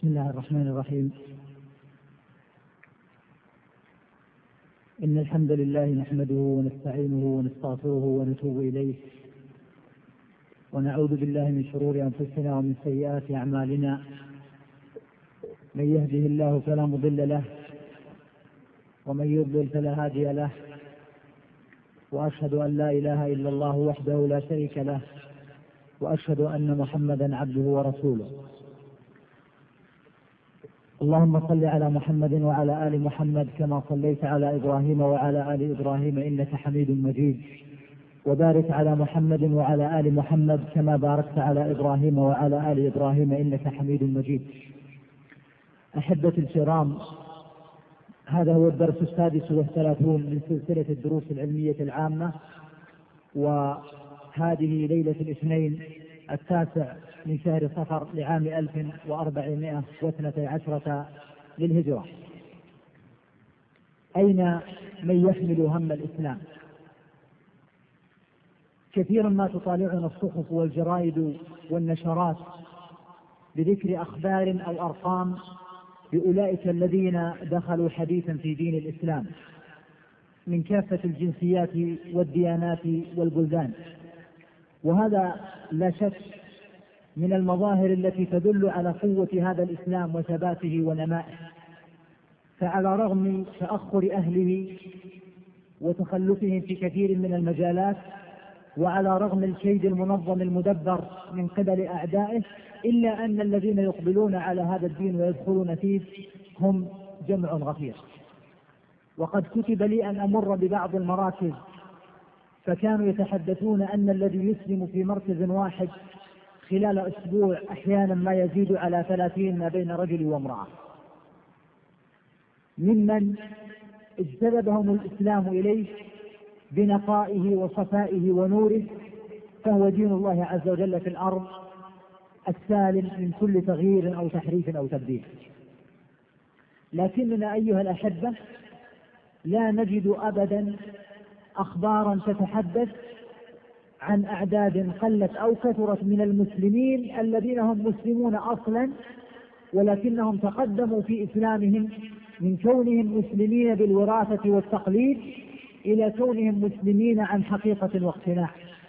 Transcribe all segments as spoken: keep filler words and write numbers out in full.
بسم الله الرحمن الرحيم. إن الحمد لله نحمده ونستعينه ونستغفره ونتوب إليه، ونعوذ بالله من شرور أنفسنا ومن سيئات أعمالنا. من يهده الله فلا مضل له، ومن يضلل فلا هادي له، وأشهد أن لا إله إلا الله وحده لا شريك له، وأشهد أن محمدا عبده ورسوله. اللهم صل على محمد وعلى آل محمد كما صليت على إبراهيم وعلى آل إبراهيم إنك حميد مجيد، وبارك على محمد وعلى آل محمد كما باركت على إبراهيم وعلى آل إبراهيم إنك حميد مجيد. أحبتي الكرام، هذا هو الدرس السادس والثلاثون من سلسلة الدروس العلمية العامة، وهذه ليلة الاثنين التاسع من شهر صفر لعام ألف وأربعمائة واثنتي عشرة للهجرة. أين من يحمل هم الإسلام؟ كثيرا ما تطالعنا الصحف والجرائد والنشرات بذكر أخبار أو أرقام بأولئك الذين دخلوا حديثا في دين الإسلام من كافة الجنسيات والديانات والبلدان، وهذا لا شك من المظاهر التي تدل على قوة هذا الإسلام وثباته ونمائه. فعلى رغم تأخر أهله وتخلفهم في كثير من المجالات، وعلى رغم الكيد المنظم المدبر من قبل أعدائه، إلا أن الذين يقبلون على هذا الدين ويدخلون فيه هم جمع غفير. وقد كتب لي أن أمر ببعض المراكز، فكانوا يتحدثون أن الذي يسلم في مركز واحد خلال أسبوع أحيانا ما يزيد على ثلاثين ما بين رجل وامرأة، ممن اجتذبهم الإسلام إليه بنقائه وصفائه ونوره، فهو دين الله عز وجل في الأرض السالم من كل تغيير أو تحريف أو تبديل. لكننا أيها الأحبة لا نجد أبدا أخبارا تتحدث عن أعداد قلت أو كثرت من المسلمين الذين هم مسلمون أصلا، ولكنهم تقدموا في إسلامهم من كونهم مسلمين بالوراثة والتقليد إلى كونهم مسلمين عن حقيقة واقتناع،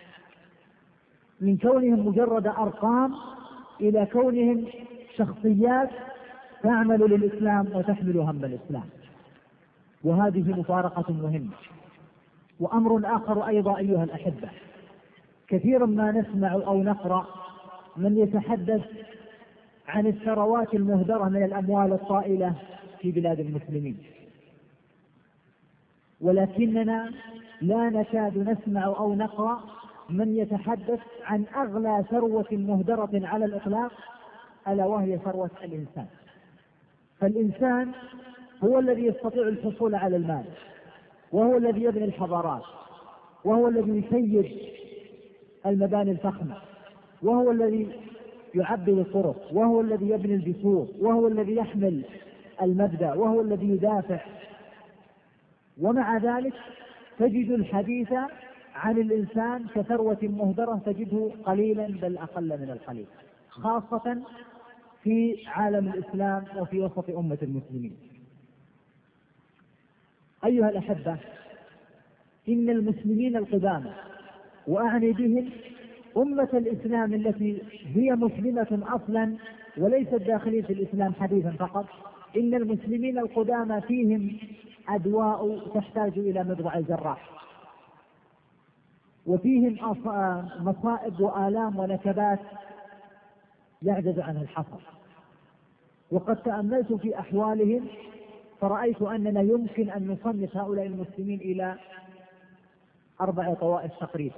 من كونهم مجرد أرقام إلى كونهم شخصيات تعمل للإسلام وتحمل هم الإسلام. وهذه مفارقة مهمة. وأمر آخر أيضا أيها الأحبة، كثيرا ما نسمع أو نقرأ من يتحدث عن الثروات المهدرة من الأموال الطائلة في بلاد المسلمين، ولكننا لا نكاد نسمع أو نقرأ من يتحدث عن أغلى ثروة مهدرة على الإطلاق، ألا وهي ثروة الإنسان. فالإنسان هو الذي يستطيع الحصول على المال، وهو الذي يبني الحضارات، وهو الذي يسيد المباني الفخمة، وهو الذي يعبي الطرق، وهو الذي يبني الجسور، وهو الذي يحمل المبدأ، وهو الذي يدافع. ومع ذلك تجد الحديث عن الإنسان كثروة مهدرة تجده قليلا بل أقل من القليل، خاصة في عالم الإسلام وفي وسط أمة المسلمين. أيها الأحبة، إن المسلمين القدامى، وأعني بهم أمة الإسلام التي هي مسلمة أصلا وليست داخلين في الإسلام حديثا فقط، إن المسلمين القدامى فيهم أدواء تحتاج إلى مضرع الجراح، وفيهم مصائب وآلام ونكبات يعجز عنها الحصر. وقد تأملت في أحوالهم فرأيت أننا يمكن أن نصنف هؤلاء المسلمين إلى أربع طوائف تقريبا.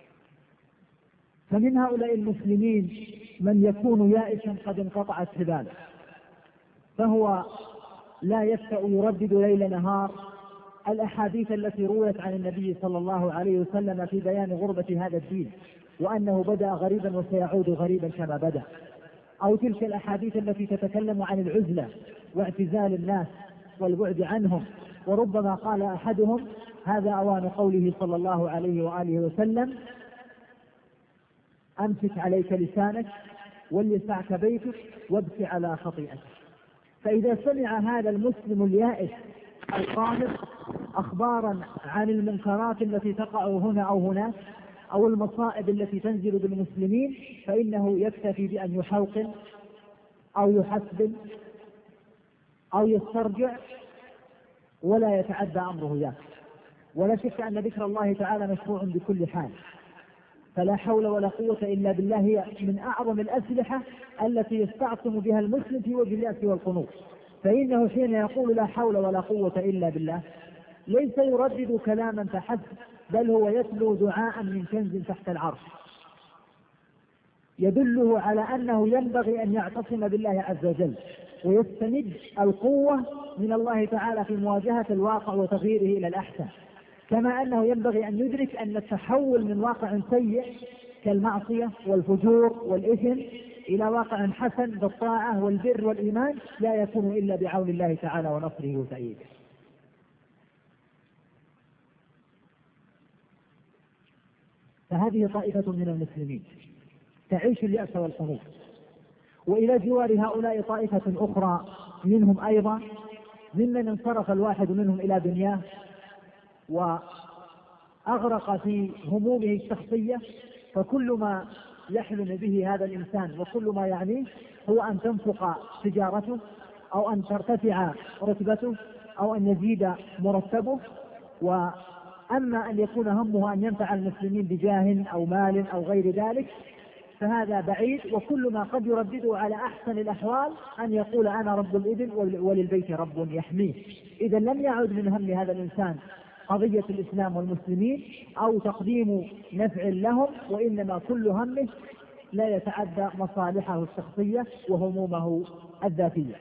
فمن هؤلاء المسلمين من يكون يائسا قد انقطعت سباله، فهو لا يفتأ يردد ليل نهار الأحاديث التي رويت عن النبي صلى الله عليه وسلم في بيان غربة هذا الدين، وأنه بدأ غريبا وسيعود غريبا كما بدأ، أو تلك الأحاديث التي تتكلم عن العزلة واعتزال الناس والبعد عنهم. وربما قال أحدهم: هذا أوان قوله صلى الله عليه وآله وسلم: أمسك عليك لسانك وليسعك بيتك وابكي على خطيئتك. فإذا سمع هذا المسلم اليائس القانط أخبارا عن المنكرات التي تقع هنا أو هناك أو المصائب التي تنزل بالمسلمين، فإنه يكتفي بأن يحوقل أو يحسبن أو يسترجع ولا يتعدى أمره ذاك. ولا شك أن ذكر الله تعالى مشروع بكل حال، فلا حول ولا قوة إلا بالله هي من أعظم الأسلحة التي يستعصم بها المسلم في وجه اليأس والقنوط. فإنه حين يقول لا حول ولا قوة إلا بالله ليس يردد كلاما فحسب، بل هو يتلو دعاء من كنز تحت العرش يدله على أنه ينبغي أن يعتصم بالله عز وجل ويستمد القوة من الله تعالى في مواجهة الواقع وتغييره إلى الأحسن، كما أنه ينبغي أن يدرك أن التحول من واقع سيء كالمعصية والفجور والإثم إلى واقع حسن بالطاعة والبر والإيمان لا يكون إلا بعون الله تعالى ونصره وتأييده. فهذه طائفة من المسلمين تعيش اليأس والقنوط، وإلى جوار هؤلاء طائفة أخرى منهم أيضا ممن انصرف الواحد منهم إلى دنياه وأغرق في همومه الشخصية، فكل ما يحلم به هذا الإنسان وكل ما يعنيه هو أن تنفق تجارته أو أن ترتفع رتبته أو أن يزيد مرتبه، وأما أن يكون همه أن ينفع المسلمين بجاه أو مال أو غير ذلك فهذا بعيد. وكل ما قد يردده على أحسن الأحوال أن يقول أنا رب الإبل وللبيت رب يحميه. إذا لم يعد من هم هذا الإنسان قضية الإسلام والمسلمين أو تقديم نفع لهم، وإنما كل همه لا يتعدى مصالحه الشخصية وهمومه الذاتية.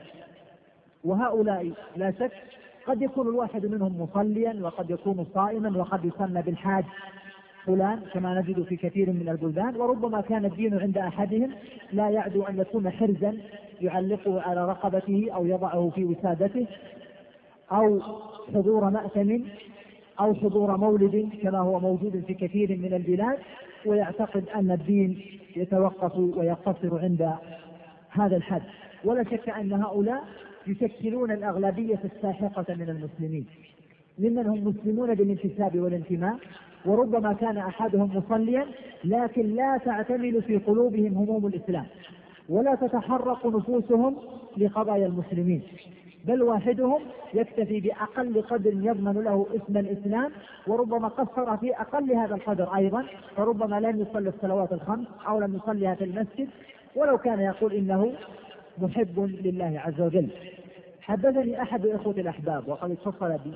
وهؤلاء لا شك قد يكون الواحد منهم مصليا وقد يكون صائما وقد يسمى بالحاج فلان كما نجد في كثير من البلدان، وربما كان الدين عند أحدهم لا يعدو أن يكون حرزا يعلقه على رقبته أو يضعه في وسادته أو حضور مأتم أو حضور مولد كما هو موجود في كثير من البلاد، ويعتقد أن الدين يتوقف ويقتصر عند هذا الحد. ولا شك أن هؤلاء يشكلون الأغلبية الساحقة من المسلمين ممن هم مسلمون بالانتساب والانتماء، وربما كان أحدهم مصليا لكن لا تعتمل في قلوبهم هموم الإسلام ولا تتحرك نفوسهم لقضايا المسلمين، بل واحدهم يكتفي بأقل قدر يضمن له اسم الإسلام وربما قصر في أقل هذا القدر أيضا، فربما لم يصلي الصلوات الخمس أو لم يصليها في المسجد ولو كان يقول إنه محب لله عز وجل. حدثني أحد إخوة الأحباب وقد اتصل بي،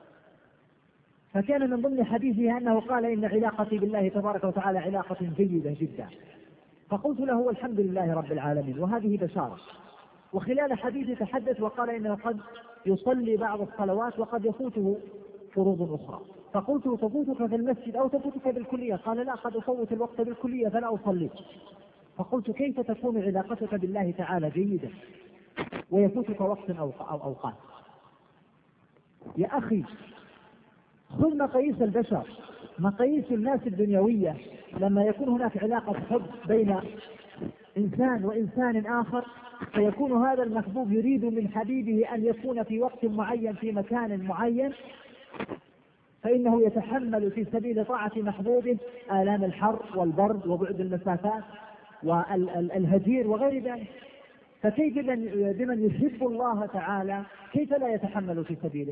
فكان من ضمن حديثه أنه قال إن علاقتي بالله تبارك وتعالى علاقة جيدة جدا، فقلت له الحمد لله رب العالمين وهذه بشارة. وخلال حديثه تحدث وقال إنه قد يصلي بعض الصلوات وقد يفوته فروض أخرى، فقلت تفوتك في المسجد أو تفوتك بالكلية؟ قال لا، قد أفوت الوقت بالكلية فلا أصلي. فقلت كيف تكون علاقتك بالله تعالى جيدة ويفوتك وقت أو أوقات؟ يا أخي خذ مقاييس البشر، مقاييس الناس الدنيوية، لما يكون هناك علاقة حب بين إنسان وإنسان آخر فيكون هذا المحبوب يريد من حبيبه أن يكون في وقت معين في مكان معين، فإنه يتحمل في سبيل طاعة محبوبه آلام الحر والبرد وبعد المسافات والهجير وغير ذلك. فكيف بمن يحب الله تعالى كيف لا يتحمل في سبيله؟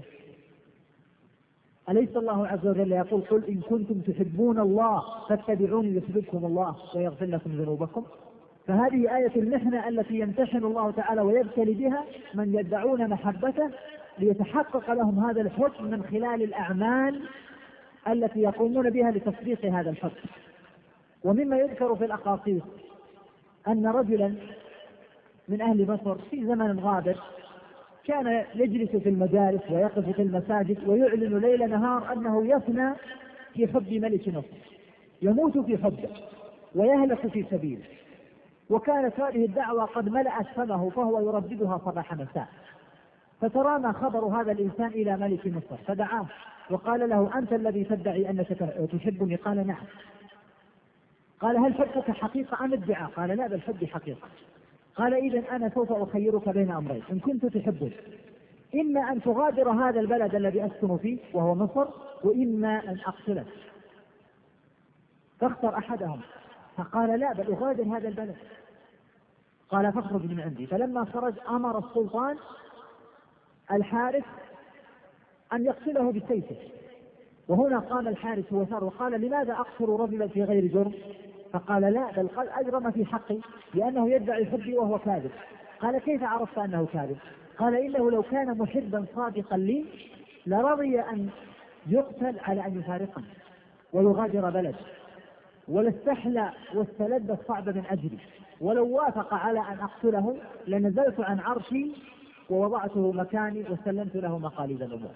أليس الله عز وجل يقول قل إن كنتم تحبون الله فاتبعوني يحببكم الله ويغفر لكم ذنوبكم؟ فهذه آية المحنة التي يمتحن الله تعالى ويبتلي بها من يدعون محبته ليتحقق لهم هذا الحب من خلال الأعمال التي يقومون بها لتصديق هذا الحب. ومما يذكر في الأقاصيص أن رجلا من أهل مصر في زمن غابر كان يجلس في المجالس ويقف في المساجد ويعلن ليل نهار أنه يفنى في حب ملك مصر، يموت في حبه ويهلك في سبيله، وكانت هذه الدعوة قد ملأت فمه فهو يرددها صباح مساء. فترامى خبر هذا الإنسان إلى ملك مصر فدعاه وقال له أنت الذي تدعي أنك تحبني؟ قال نعم. قال هل حبك حقيقة أم ادعاء؟ قال لا، بل حبي حقيقة. قال إذن أنا سوف أخيرك بين أمرين إن كنت تحبني، إما أن تغادر هذا البلد الذي أسكن فيه وهو مصر، وإما أن أقتلك، فاختر أحدهم. فقال لا، بل أغادر هذا البلد. قال فاخرج من عندي. فلما خرج أمر السلطان الحارث أن يقتله بسيفه. وهنا قام الحارث وثار وقال لماذا أقتل رجلا في غير جرم؟ فقال لا، بل قال أجرم في حقي لأنه يدعي حبي وهو كاذب. قال كيف عرفت أنه كاذب؟ قال إنه لو كان محبا صادقا لي لرضي أن يقتل على أن يفارقني ويغادر بلد، ولاستحلى واستلذ الصعب من أجلي، ولو وافق على أن أقتله لنزلت عن عرشي ووضعته مكاني وسلمت له مقاليد الأمور.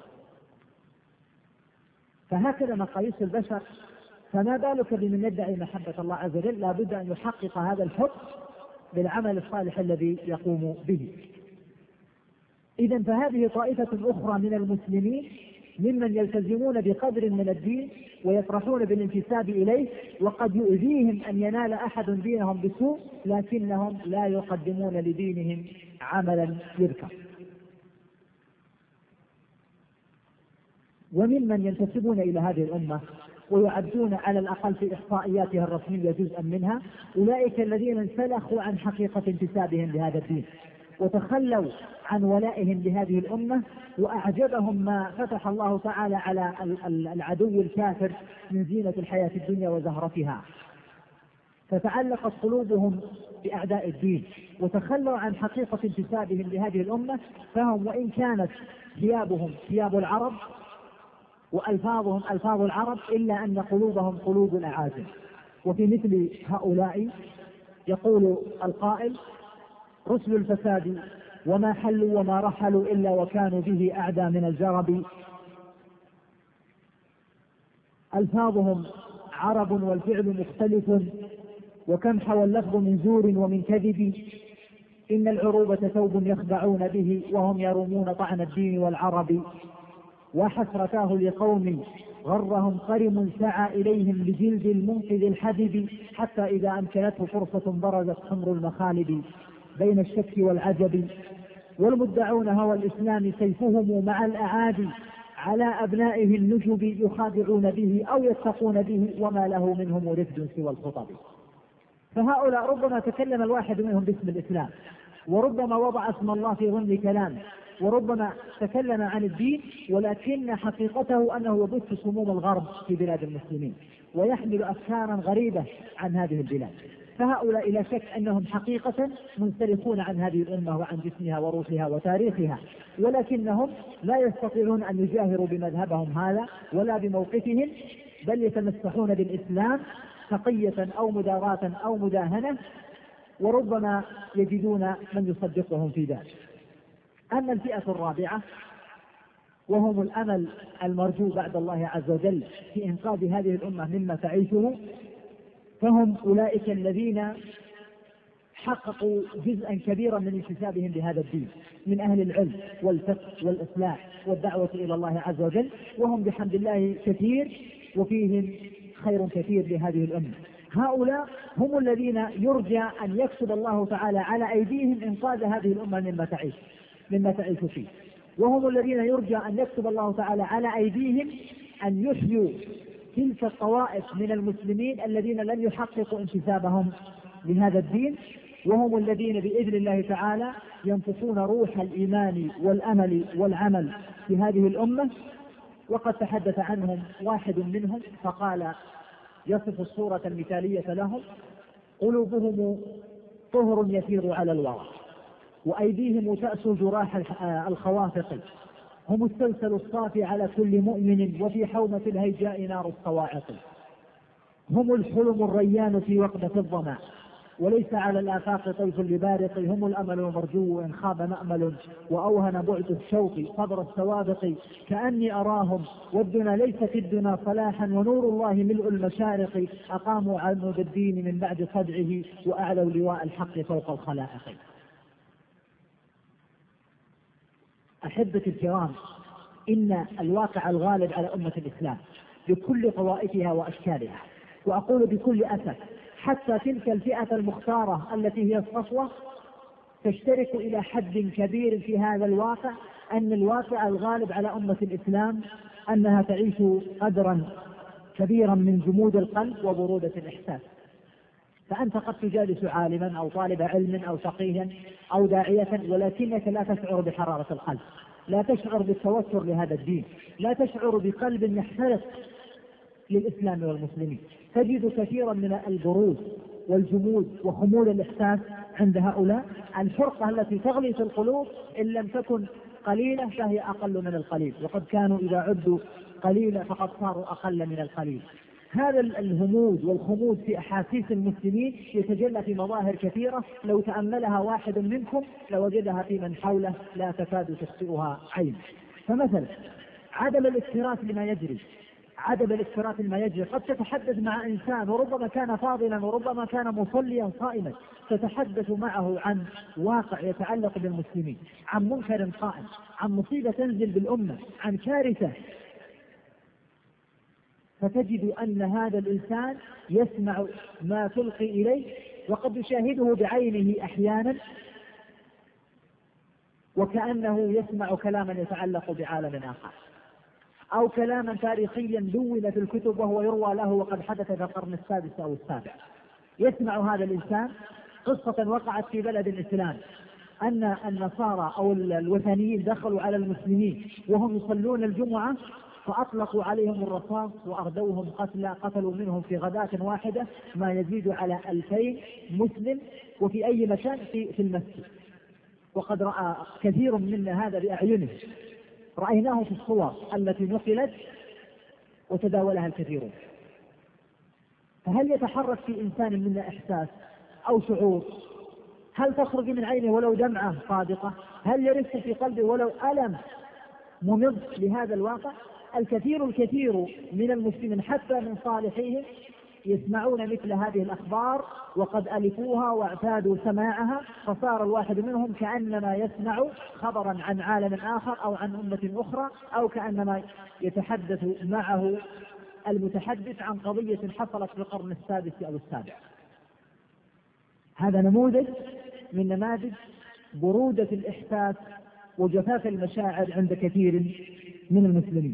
فهكذا مقاييس البشر، فما بالك بمن يدعي محبة الله عز وجل؟ لا بد أن يحقق هذا الحب بالعمل الصالح الذي يقوم به. إذن فهذه طائفة أخرى من المسلمين ممن يلتزمون بقدر من الدين ويفرحون بالانتساب إليه، وقد يؤذيهم أن ينال أحد دينهم بسوء، لكنهم لا يقدمون لدينهم عملا يذكر. وممن ينتسبون إلى هذه الأمة ويعدون على الأقل في إحصائياتها الرسمية جزءا منها أولئك الذين انسلخوا عن حقيقة انتسابهم لهذا الدين وتخلوا عن ولائهم لهذه الأمة، وأعجبهم ما فتح الله تعالى على العدو الكافر من زينة الحياة الدنيا وزهرتها، فتعلقت قلوبهم بأعداء الدين وتخلوا عن حقيقة انتسابهم لهذه الأمة. فهم وإن كانت ثيابهم ثياب العرب وألفاظهم ألفاظ العرب إلا أن قلوبهم قلوب الأعاجم. وفي مثل هؤلاء يقول القائل رسل الفساد وما حلوا وما رحلوا إلا وكانوا به أعدى من الجرب، ألفاظهم عرب والفعل مختلف، وكم حوى اللفظ من زور ومن كذب، إن العروبة ثوب يخدعون به وهم يرومون طعن الدين والعرب، وحسرتاه لقوم غرهم قرم سعى إليهم بجلد المنقذ الحدب، حتى إذا أمكنته فرصة برزت حمر المخالب بين الشك والعجب، والمدعون هوى الإسلام سيفهم مع الأعادي على أبنائه النجب، يخادعون به أو يتقون به وما له منهم رفد سوى الخطب. فهؤلاء ربما تكلم الواحد منهم باسم الإسلام، وربما وضع اسم الله في ضمن كلام، وربما تكلم عن الدين، ولكن حقيقته أنه يبث سموم الغرب في بلاد المسلمين ويحمل أفكارا غريبة عن هذه البلاد. فهؤلاء لا شك أنهم حقيقة منسلخون عن هذه الأمة وعن جسمها وروحها وتاريخها، ولكنهم لا يستطيعون أن يجاهروا بمذهبهم هذا ولا بموقفهم، بل يتمسحون بالإسلام تقية أو مداراة أو مداهنة، وربما يجدون من يصدقهم في ذلك. أما الفئة الرابعة وهم الأمل المرجو بعد الله عز وجل في إنقاذ هذه الأمة مما تعيشه، فهم أولئك الذين حققوا جزءا كبيرا من انتسابهم لهذا الدين من أهل العلم والفقه والإصلاح والدعوة إلى الله عز وجل، وهم بحمد الله كثير وفيهم خير كثير لهذه الأمة. هؤلاء هم الذين يرجى أن يكتب الله تعالى على أيديهم إنقاذ هذه الأمة مما تعيش مما تعيش فيه، وهم الذين يرجى أن يكتب الله تعالى على أيديهم أن يحيوا تلك الطوائف من المسلمين الذين لم يحققوا انتسابهم لهذا الدين، وهم الذين بإذن الله تعالى ينفخون روح الإيمان والأمل والعمل في هذه الأمة. وقد تحدث عنهم واحد منهم فقال يصف الصورة المثالية لهم: قلوبهم طهر يسير على الورى، وأيديهم تأسو جراح الخوافق، هم السلسل الصافي على كل مؤمن، وفي حومة الهيجاء نار الصواعق، هم الحلم الريان في وقدة الظما، وليس على الآفاق طيف لبارق، هم الأمل المرجو إن خاب مأمل، وأوهن بعد الشوق صبر السوابق، كأني أراهم والدنا ليست الدنا صلاحا، ونور الله ملء المشارق، أقاموا عمود الدين من بعد صدعه، وأعلوا لواء الحق فوق الخلائق. أحبتي الكرام، إن الواقع الغالب على أمة الإسلام بكل طوائفها وأشكالها، وأقول بكل أسف، حتى تلك الفئة المختارة التي هي الصفوة تشترك إلى حد كبير في هذا الواقع، أن الواقع الغالب على أمة الإسلام أنها تعيش قدرا كبيرا من جمود القلب وبرودة الإحساس. فأنت قد تجالس عالما أو طالب علم أو فقيها أو داعية، ولكنك لا تشعر بحرارة القلب، لا تشعر بالتوتر لهذا الدين، لا تشعر بقلب يحترق للإسلام والمسلمين. تجد كثيرا من البرود والجمود وخمول الإحساس عند هؤلاء. الفرقة التي تغلي في القلوب إن لم تكن قليلة فهي أقل من القليل، وقد كانوا إذا عدوا قليلا فقد صاروا أقل من القليل. هذا الهمود والخمود في أحاسيس المسلمين يتجلى في مظاهر كثيرة، لو تأملها واحد منكم لوجدها في من حوله لا تكاد تخطئها عين. فمثلا عدم الاكتراث لما يجري، عدم الاكتراث لما يجري. قد تتحدث مع إنسان وربما كان فاضلا وربما كان مصليا صائما، تتحدث معه عن واقع يتعلق بالمسلمين، عن منكر قائم، عن مصيبة تنزل بالأمة، عن كارثة، فتجد أن هذا الإنسان يسمع ما تلقي إليه وقد يشاهده بعينه أحيانا وكأنه يسمع كلاما يتعلق بعالم آخر، أو كلاما تاريخيا دون في الكتب وهو يروى له وقد حدث في القرن السادس أو السابع. يسمع هذا الإنسان قصة وقعت في بلد الإسلام، أن النصارى أو الوثنيين دخلوا على المسلمين وهم يصلون الجمعة فأطلقوا عليهم الرصاص وأردوهم قتلى، قتلوا منهم في غداة واحدة ما يزيد على ألفين مسلم، وفي أي مكان في, في المسجد. وقد رأى كثير منا هذا بأعينه، رأيناه في الصور التي نقلت وتداولها الكثيرون. فهل يتحرك في إنسان منا إحساس أو شعور؟ هل تخرج من عينه ولو دمعة صادقة؟ هل يرث في قلبه ولو ألم ممض لهذا الواقع؟ الكثير الكثير من المسلمين حتى من صالحيهم يسمعون مثل هذه الأخبار وقد ألفوها واعتادوا سماعها، فصار الواحد منهم كأنما يسمع خبرا عن عالم آخر أو عن أمة أخرى، أو كأنما يتحدث معه المتحدث عن قضية حصلت في القرن السادس أو السابع. هذا نموذج من نماذج برودة الإحساس وجفاف المشاعر عند كثير من المسلمين.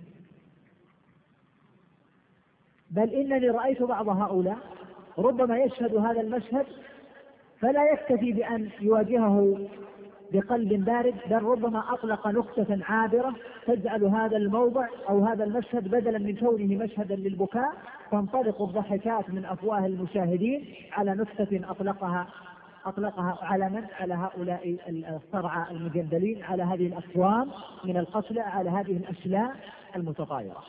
بل إنني رأيت بعض هؤلاء ربما يشهد هذا المشهد فلا يكتفي بأن يواجهه بقلب بارد، بل ربما أطلق نكتة عابرة تجعل هذا الموضع أو هذا المشهد بدلا من كونه مشهدا للبكاء تنطلق الضحكات من أفواه المشاهدين على نكتة أطلقها أطلقها على من؟ على هؤلاء الصرعى المجندلين، على هذه الأصوام من القتلى، على هذه الأشلاء المتطايرة.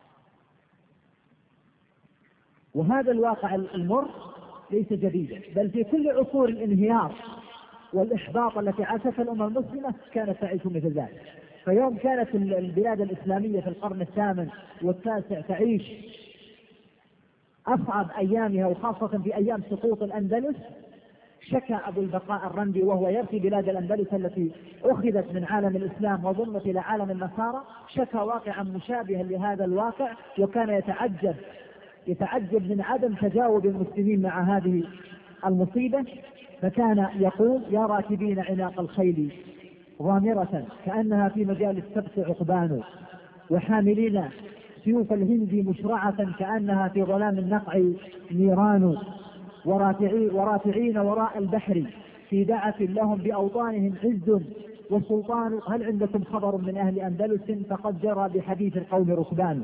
وهذا الواقع المر ليس جديدا، بل في كل عصور الانهيار والإحباط التي عاشتها الأمة المسلمة كانت تعيش مثل ذلك. فيوم كانت البلاد الإسلامية في القرن الثامن والتاسع تعيش أصعب أيامها، وخاصة في أيام سقوط الأندلس، شكى أبو البقاء الرندي وهو يبكي بلاد الأندلس التي أخذت من عالم الإسلام وضمت إلى عالم النصارى، شكى واقعا مشابها لهذا الواقع، وكان يتعجب يتعجب من عدم تجاوب المسلمين مع هذه المصيبة. فكان يقول: يا راكبين عناق الخيل غامرة كأنها في مجال السبت عقبان، وحاملين سيوف الهند مشرعة كأنها في ظلام النقع نيران، ورافعين وراء البحر في دعة لهم بأوطانهم عز والسلطان، هل عندكم خبر من أهل أندلس فقد جرى بحديث القوم ركبان.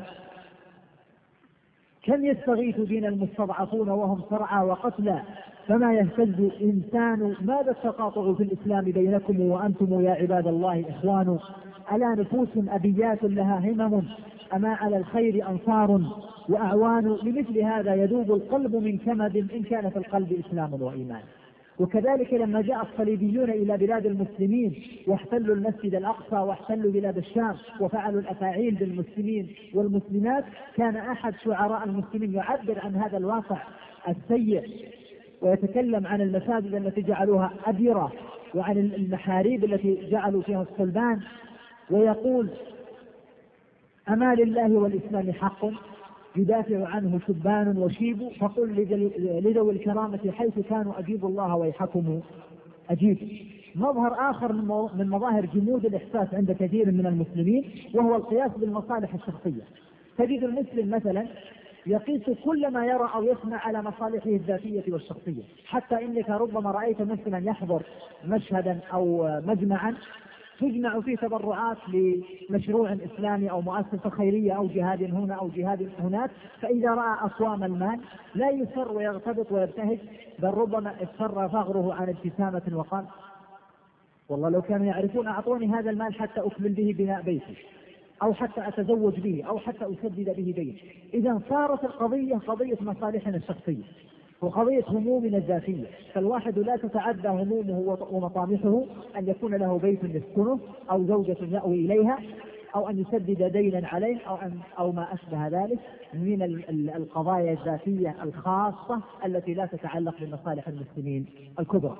كم يستغيث بنا المستضعفون وهم صرعى وقتلى، فما يهتز إنسان، ماذا التقاطع في الإسلام بينكم وأنتم يا عباد الله إخوان. ألا نفوس أبيات لها همم، أما على الخير أنصار وأعوان، لمثل هذا يذوب القلب من كمد إن كان في القلب إسلام وإيمان. وكذلك لما جاء الصليبيون إلى بلاد المسلمين واحتلوا المسجد الأقصى واحتلوا بلاد الشام وفعلوا الأفاعيل بالمسلمين والمسلمات، كان أحد شعراء المسلمين يعبر عن هذا الواقع السيء ويتكلم عن المساجد التي جعلوها أديرة وعن المحاريب التي جعلوا فيها الصلبان، ويقول: أما لله والإسلام حق يدافع عنه شبان وشيب، فقل لذوي الكرامة حيث كانوا أجيبوا الله ويحكموا أجيب. مظهر آخر من مظاهر جمود الإحساس عند كثير من المسلمين وهو القياس بالمصالح الشخصية. تجد المسلم مثلا يقيس كل ما يرى أو يسمع على مصالحه الذاتية والشخصية، حتى إنك ربما رأيت مسلما يحضر مشهدا أو مجمعا تجمع فيه تبرعات لمشروع إسلامي أو مؤسسة خيرية أو جهاد هنا أو جهاد هناك، فإذا رأى أصوام المال لا يسر ويغتبط ويبتهج، بل ربما اضطر فغره عن ابتسامة وقال والله لو كانوا يعرفون أعطوني هذا المال حتى أكمل به بناء بيتي، أو حتى أتزوج به، أو حتى أسدد به دين. إذا صارت القضية قضية مصالحنا الشخصية وقضية همومنا الذاتية، فالواحد لا تتعدى همومه ومطامحه أن يكون له بيت يسكنه أو زوجة يأوي إليها أو أن يسدد دينا عليه أو, أن أو ما أشبه ذلك من القضايا الذاتية الخاصة التي لا تتعلق بمصالح المسلمين الكبرى.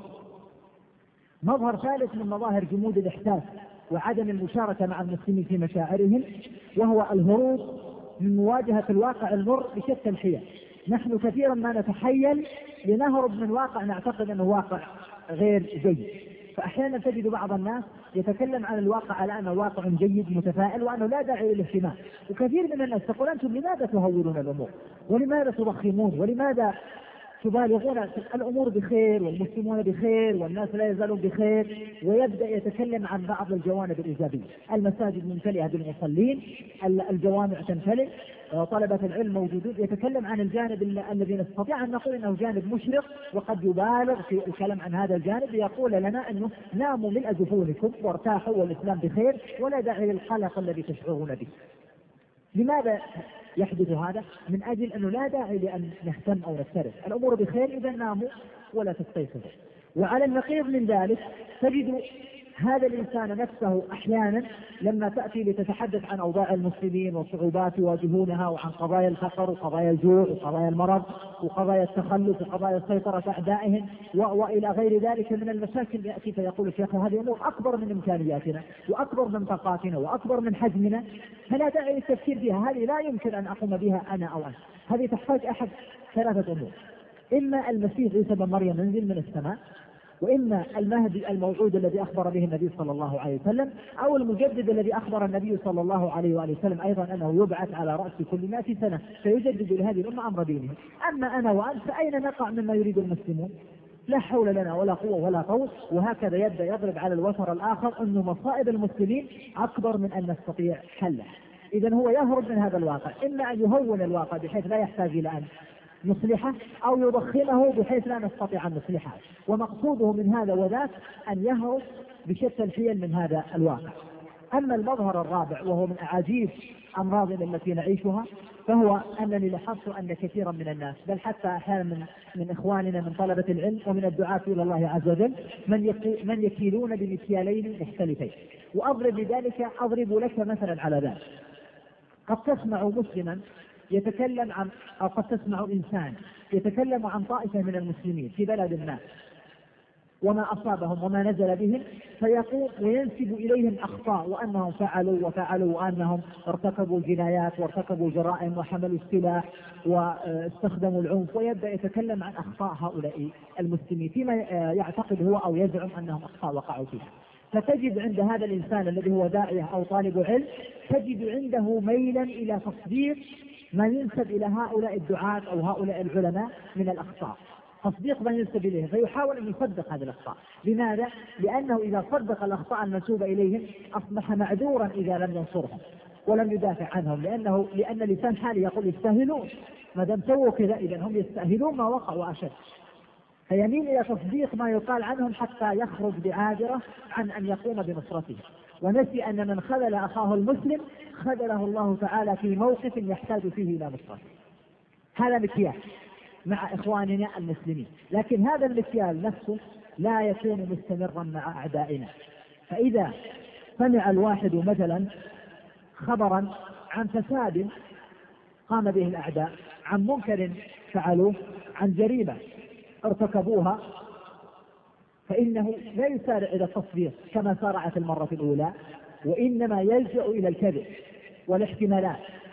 مظهر ثالث من مظاهر جمود الإحساس وعدم المشاركة مع المسلمين في مشاعرهم وهو الهروب من مواجهة الواقع المر بشتى الحيل. نحن كثيرا ما نتحيل لنهرب من واقع نعتقد أنه واقع غير جيد، فأحيانا تجد بعض الناس يتكلم عن الواقع على أنه واقع جيد متفائل وأنه لا داعي للاهتمام، وكثير من الناس تقول أنتم لماذا تهولون الأمور ولماذا تضخمون ولماذا تبالغون، الأمور بخير والمسلمون بخير والناس لا يزالون بخير، ويبدأ يتكلم عن بعض الجوانب الإيجابية. المساجد ممتلئة بالمصلين، الجوامع تمتلئ، طلبة العلم موجودون، يتكلم عن الجانب الذي نستطيع أن نقول أنه جانب مشرق، وقد يبالغ في الكلام عن هذا الجانب ليقول لنا أنه ناموا ملء جفونكم وارتاحوا والإسلام بخير ولا داعي للقلق الذي تشعرون به. لماذا يحدث هذا؟ من أجل أنه لا داعي لأن نهتم أو نفترس، الأمور بخير إذا ناموا ولا تستيقظوا. وعلى النقيض من ذلك تجد هذا الإنسان نفسه أحيانا لما تأتي لتتحدث عن أوضاع المسلمين وصعوبات يواجهونها وعن قضايا الفقر وقضايا الجوع وقضايا المرض وقضايا التخلف وقضايا سيطرة أعدائهم وإلى غير ذلك من المشاكل، يأتي فيقول الشيخ هذه أمور أكبر من إمكانياتنا وأكبر من طاقاتنا وأكبر من حجمنا، فلا داعي للتفكير فيها، هذه لا يمكن أن أقوم بها أنا أو أنت، هذه تحتاج أحد ثلاثة أمور: إما المسيح عيسى بن مريم ينزل من السماء، وإما المهدي الموعود الذي أخبر به النبي صلى الله عليه وسلم، أو المجدد الذي أخبر النبي صلى الله عليه وآله وسلم أيضا أنه يبعث على رأس كل مئة سنة فيجدد لهذه الأمة أمر دينه. أما أنا وأنت فأين نقع مما يريد المسلمون؟ لا حول لنا ولا قوة ولا قوة. وهكذا يبدأ يضرب على الوتر الآخر أن مصائب المسلمين أكبر من أن نستطيع حله. إذن هو يهرب من هذا الواقع، إما أن يهون الواقع بحيث لا يحتاج إلى أن نصلحه، أو يضخمه بحيث لا نستطيع أن نصلحه، ومقصوده من هذا وذاك أن يهرب بشتى الحيل من هذا الواقع. أما المظهر الرابع وهو من أعاجيب أمراضنا التي نعيشها، فهو أنني لاحظت أن كثيرا من الناس، بل حتى أحيانا من, من إخواننا من طلبة العلم ومن الدعاة إلى الله عز وجل، من, يكي من يكيلون بمكيالين مختلفين. وأضرب لذلك أضرب لك مثلا على ذلك: قد تسمع مسلما يتكلم عن، أو قد تسمع إنسان يتكلم عن طائفة من المسلمين في بلد ما وما أصابهم وما نزل بهم، فيقول وينسب إليهم أخطاء وأنهم فعلوا وفعلوا وأنهم ارتكبوا جنايات وارتكبوا جرائم وحملوا السلاح واستخدموا العنف، ويبدأ يتكلم عن أخطاء هؤلاء المسلمين فيما يعتقد هو أو يزعم أنهم أخطاء وقعوا فيها. فتجد عند هذا الإنسان الذي هو داعية أو طالب علم، تجد عنده ميلا إلى تصديق ما ينسب إلى هؤلاء الدعاة أو هؤلاء العلماء من الأخطاء، تصديق ما ينسب إليهم، فيحاول أن يصدق هذه الأخطاء. لماذا؟ لأنه إذا صدق الأخطاء المنسوبة إليهم أصبح معذورا إذا لم ينصرهم ولم يدافع عنهم، لأنه لأن لسان حالي يقول يستاهلون، ما دام سووا كذا إذن هم يستاهلون ما وقعوا وأشد، فيميل إلى تصديق ما يقال عنهم حتى يخرج بعاجرة عن أن يقوم بنصرته، ونسي أن من خذل أخاه المسلم خذله الله تعالى في موقف يحتاج فيه إلى نصرته. هذا مكيال مع إخواننا المسلمين، لكن هذا المكيال نفسه لا يكون مستمرا مع أعدائنا. فإذا سمع الواحد مثلا خبرا عن فساد قام به الأعداء، عن منكر فعلوه، عن جريمة ارتكبوها، فإنه لا يسارع إلى التصديق كما سارع في المرة الأولى، وإنما يلجأ إلى الكذب والاحتمالات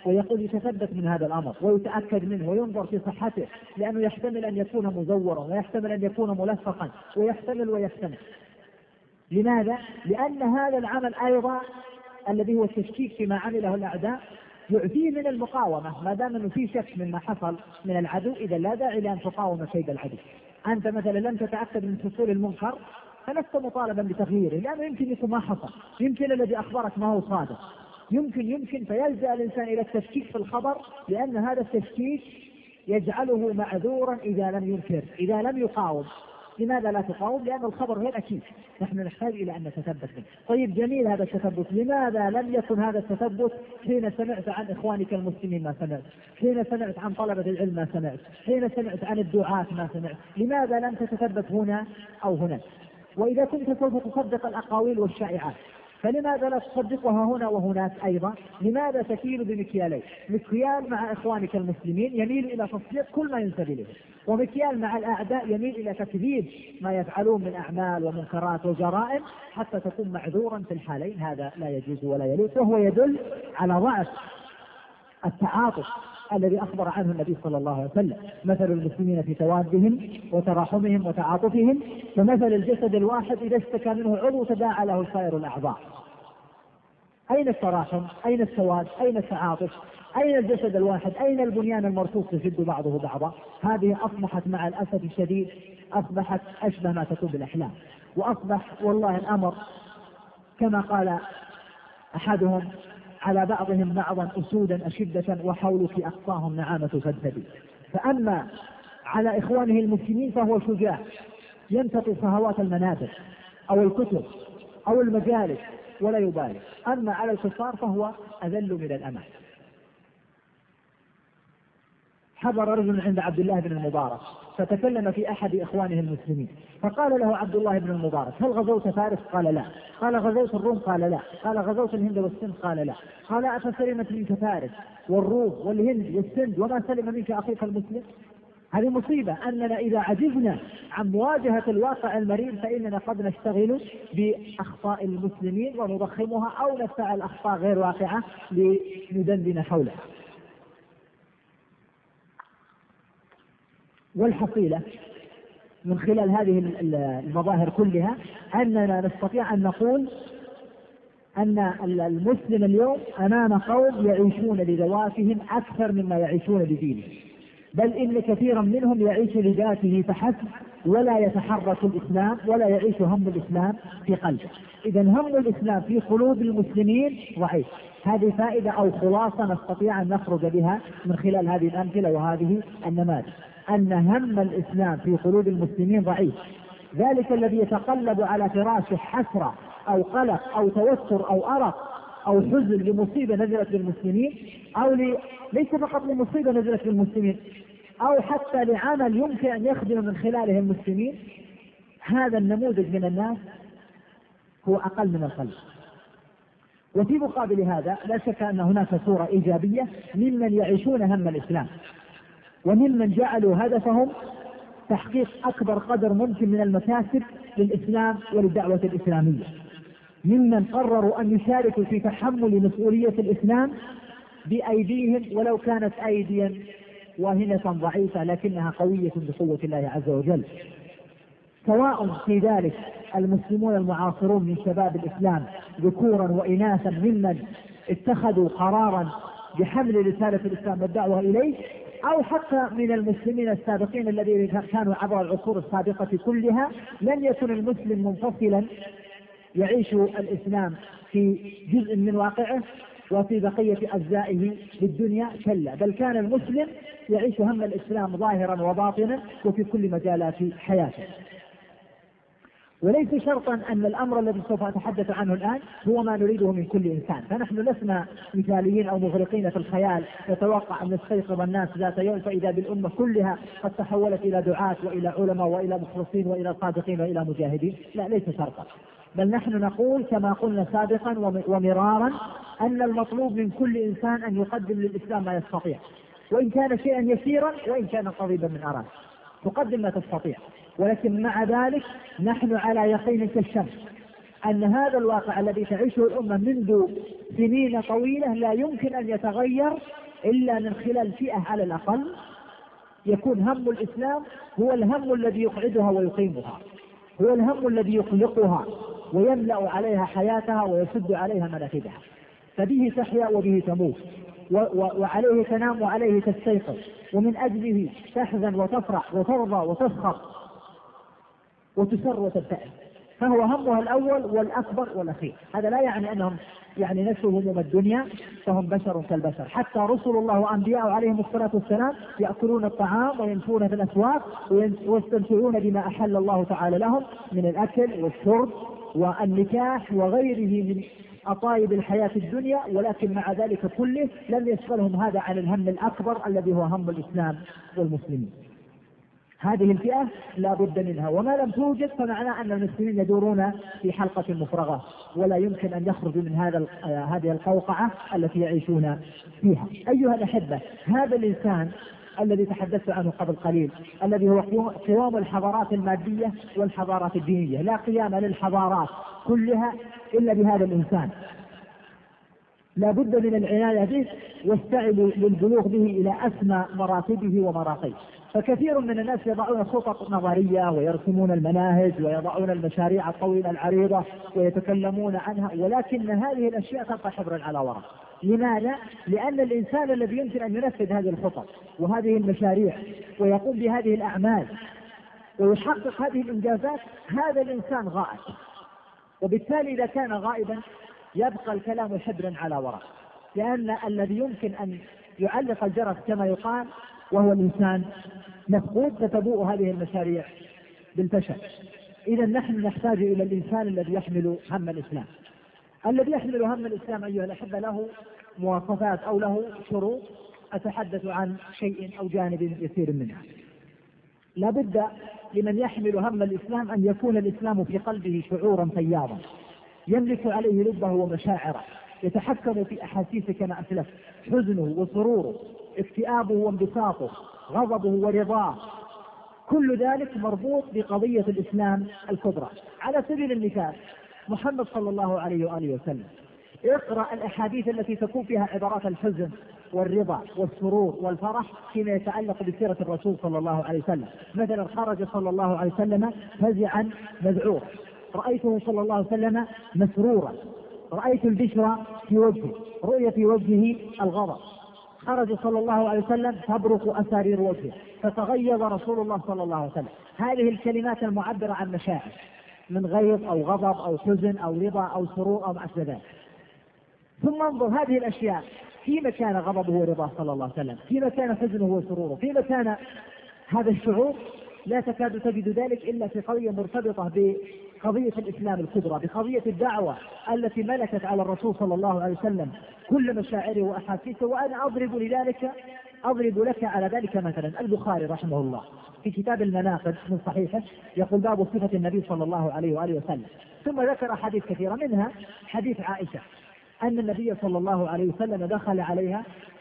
ويقول يتثبت من هذا الأمر ويتأكد منه وينظر في صحته، لأنه يحتمل أن يكون مزورا ويحتمل أن يكون ملفقا ويحتمل ويحتمل. لماذا؟ لأن هذا العمل أيضا الذي هو التشكيك فيما عمله الأعداء يعفيه من المقاومة، ما دام أنه في شك مما حصل من العدو، إذا لا داعي لأن تقاوم كيد العدو. أنت مثلا لم تتأكد من حصول المنكر فلست مطالبا بتغييره، لأنه يمكن يكون ما حصل، يمكن الذي أخبرك ما هو صادق، يمكن يمكن فيلجأ الإنسان إلى التشكيك في الخبر، لأن هذا التشكيك يجعله معذورا إذا لم ينكر، إذا لم يقاوم. لماذا لا تقاوم؟ لأن الخبر غير أكيد، نحن نحتاج إلى أن نتثبت منه. طيب جميل هذا التثبت، لماذا لم يكن هذا التثبت حين سمعت عن إخوانك المسلمين ما سمعت، حين سمعت عن طلبة العلم ما سمعت، حين سمعت عن الدعاة ما سمعت؟ لماذا لم تتثبت هنا أو هنا؟ وإذا كنت سوف تصدق الأقاويل والشائعات فلماذا لا تصدقها هنا وهناك أيضا؟ لماذا تكيل بمكيالين؟ مكيال مع إخوانك المسلمين يميل إلى تصديق كل ما ينسب إليه، ومكيال مع الأعداء يميل إلى تكذيب ما يفعلون من أعمال ومنكرات وجرائم، حتى تكون معذورا في الحالين. هذا لا يجوز ولا يليق، وهو يدل على ضعف التعاطف الذي أخبر عنه النبي صلى الله عليه وسلم: مثل المسلمين في توادهم وتراحمهم وتعاطفهم كمثل الجسد الواحد إذا اشتكى منه عضو تداعى له سائر الأعضاء. أين التراحم؟ أين التواد؟ أين التعاطف؟ أين الجسد الواحد؟ أين البنيان المرصوص يشد بعضه بعضا؟ هذه أصبحت مع الأسف الشديد أصبحت أشبه ما تكون بالأحلام، وأصبح والله الأمر كما قال أحدهم: على بعضهم بعضا أسودا أشدة وحول في أقصاهم نعامة فدفد. فأما على إخوانه المسلمين فهو شجاع ينتقي شهوات المنابر أو الكتب أو المجالس ولا يبالي، أما على الكفار فهو أذل من الأمان. حضر رجل عند عبد الله بن المبارك فتكلم في أحد إخوانه المسلمين، فقال له عبد الله بن المبارك: هل غزوت فارس؟ قال لا. قال: غزوت الروم؟ قال لا. قال: غزوت الهند والسند؟ قال لا. قال: أفسلمت منك فارس والروم والهند والسند وما سلم منك أخيك المسلم؟ هذه مصيبة، أننا إذا عجزنا عن مواجهة الواقع المرير فإننا قد نشتغل بأخطاء المسلمين ونضخمها، أو نفعل أخطاء غير واقعة لندندن حولها. والحصيلة من خلال هذه المظاهر كلها أننا نستطيع أن نقول أن المسلم اليوم أمام قوم يعيشون لذواتهم أكثر مما يعيشون لدينهم، بل إن كثيرا منهم يعيش لذاته فحسب ولا يتحرك الإسلام ولا يعيش هم الإسلام في قلبه. إذا هم الإسلام في قلوب المسلمين ضعيف. هذه فائدة أو خلاصة نستطيع أن نخرج بها من خلال هذه الأمثلة وهذه النماذج، أن هم الإسلام في قلوب المسلمين ضعيف. ذلك الذي يتقلب على فراشه حسرة أو قلق أو توتر أو أرق أو حزن لمصيبة نزلت للمسلمين، أو ل... ليس فقط لمصيبة نزلت للمسلمين، أو حتى لعمل يمكن أن يخدم من خلاله المسلمين، هذا النموذج من الناس هو أقل من الخلق. وفي مقابل هذا لا شك أن هناك صورة إيجابية ممن يعيشون هم الإسلام، وممن جعلوا هدفهم تحقيق أكبر قدر ممكن من المكاسب للإسلام وللدعوة الإسلامية، ممن قرروا أن يشاركوا في تحمل مسؤولية الإسلام بأيديهم، ولو كانت أيديا واهنة ضعيفة لكنها قوية بقوة الله عز وجل. سواء في ذلك المسلمون المعاصرون من شباب الإسلام ذكورا وإناثا ممن اتخذوا قرارا بحمل رسالة الإسلام والدعوة إليه، أو حتى من المسلمين السابقين الذين كانوا عبر العصور السابقة كلها. لم يكن المسلم منفصلا يعيش الإسلام في جزء من واقعه وفي بقية أجزائه للدنيا، كلا، بل كان المسلم يعيش هم الإسلام ظاهرا وباطنا وفي كل مجالات حياته. وليس شرطا أن الأمر الذي سوف أتحدث عنه الآن هو ما نريده من كل إنسان، فنحن لسنا مثاليين أو مغرقين في الخيال نتوقع أن نستيقظ الناس ذات يوم فإذا بالأمة كلها قد تحولت إلى دعاة وإلى علماء وإلى مخلصين وإلى صادقين وإلى مجاهدين. لا، ليس شرطا، بل نحن نقول كما قلنا سابقا ومرارا أن المطلوب من كل إنسان أن يقدم للإسلام ما يستطيع، وإن كان شيئا يسيرا وإن كان قريبا من أراضي، تقدم ما تستطيع. ولكن مع ذلك نحن على يقين كالشمس أن هذا الواقع الذي تعيشه الأمة منذ سنين طويلة لا يمكن أن يتغير إلا من خلال فئة على الأقل يكون هم الإسلام هو الهم الذي يقعدها ويقيمها، هو الهم الذي يخلقها ويملأ عليها حياتها ويسد عليها منافذها، فبه تحيا وبه تموت، وعليه تنام وعليه تستيقظ، ومن أجله تحزن وتفرح وترضى وتسخر وتسر وتبتئس، فهو همها الأول والأكبر والأخير. هذا لا يعني أنهم يعني نسوا هموم الدنيا، فهم بشر كالبشر. حتى رسل الله وأنبياء عليهم الصلاة والسلام يأكلون الطعام ويمشون في الأسواق ويستمتعون بما أحل الله تعالى لهم من الأكل والشرب والنكاح وغيره من أطايب الحياة الدنيا، ولكن مع ذلك كله لم يشغلهم هذا عن الهم الأكبر الذي هو هم الإسلام والمسلمين. هذه الفئة لا بد منها، وما لم توجد فمعناه أن المسلمين يدورون في حلقة مفرغة ولا يمكن أن يخرجوا من هذا هذه القوقعة التي يعيشون فيها. أيها الأحبة، هذا الإنسان الذي تحدثت عنه قبل قليل الذي هو قوام الحضارات المادية والحضارات الدينية، لا قيام للحضارات كلها إلا بهذا الإنسان، لا بد من العناية به والسعي للبلوغ به إلى أسمى مراتبه ومراقيه. فكثير من الناس يضعون خطط نظرية ويرسمون المناهج ويضعون المشاريع الطويلة العريضة ويتكلمون عنها، ولكن هذه الأشياء تبقى حبرا على ورق. لماذا؟ لأن الإنسان الذي يمكن أن ينفذ هذه الخطط وهذه المشاريع ويقوم بهذه الأعمال ويحقق هذه الإنجازات هذا الإنسان غائب، وبالتالي إذا كان غائبا يبقى الكلام حبرا على ورق، لأن الذي يمكن أن يعلق الجرس كما يقال وهو الإنسان مفقود، فتبوء هذه المشاريع بالفشل. إذا نحن نحتاج إلى الإنسان الذي يحمل هم الإسلام. الذي يحمل هم الإسلام أيها الأحبة له مواصفات أو له شروط، أتحدث عن شيء أو جانب يسير منها. لا بد لمن يحمل هم الإسلام أن يكون الإسلام في قلبه شعورا فياضا يملك عليه لبه ومشاعره، يتحكم في أحاسيسه كما أسلف، حزنه وسروره، اكتئابه وانبساطه، غضبه ورضاه، كل ذلك مربوط بقضية الإسلام الكبرى. على سبيل المثال محمد صلى الله عليه وآله وسلم، اقرأ الأحاديث التي تكون فيها عبارات الحزن والرضا والسرور والفرح فيما يتعلق بسيرة الرسول صلى الله عليه وسلم. مثلا خرج صلى الله عليه وسلم فزعا مذعورا، رأيته صلى الله عليه وسلم مسرورا، رأيت البشرى في وجهه، رؤية في وجهه الغضب. خرج صلى الله عليه وسلم تبرق أسارير وجهه، فتغيظ رسول الله صلى الله عليه وسلم. هذه الكلمات المعبرة عن مشاعر من غيظ أو غضب أو حزن أو رضا أو سرور أو ما أشبه ذلك. ثم انظر هذه الأشياء فيما كان غضبه ورضاه صلى الله عليه وسلم، فيما كان حزنه وسروره، فيما كان هذا الشعور، لا تكاد تجد ذلك إلا في قضية مرتبطة بقضية الإسلام الكبرى، بقضية الدعوة التي ملكت على الرسول صلى الله عليه وسلم كل مشاعره وأحاسيسه. وأنا أضرب لذلك أضرب لك على ذلك مثلا البخاري رحمه الله في كتاب المناقب من صحيحه يقول باب صفة النبي صلى الله عليه وآله وسلم، ثم ذكر أحاديث كثيرة منها حديث عائشة أن النبي صلى الله عليه وسلم دخل عليها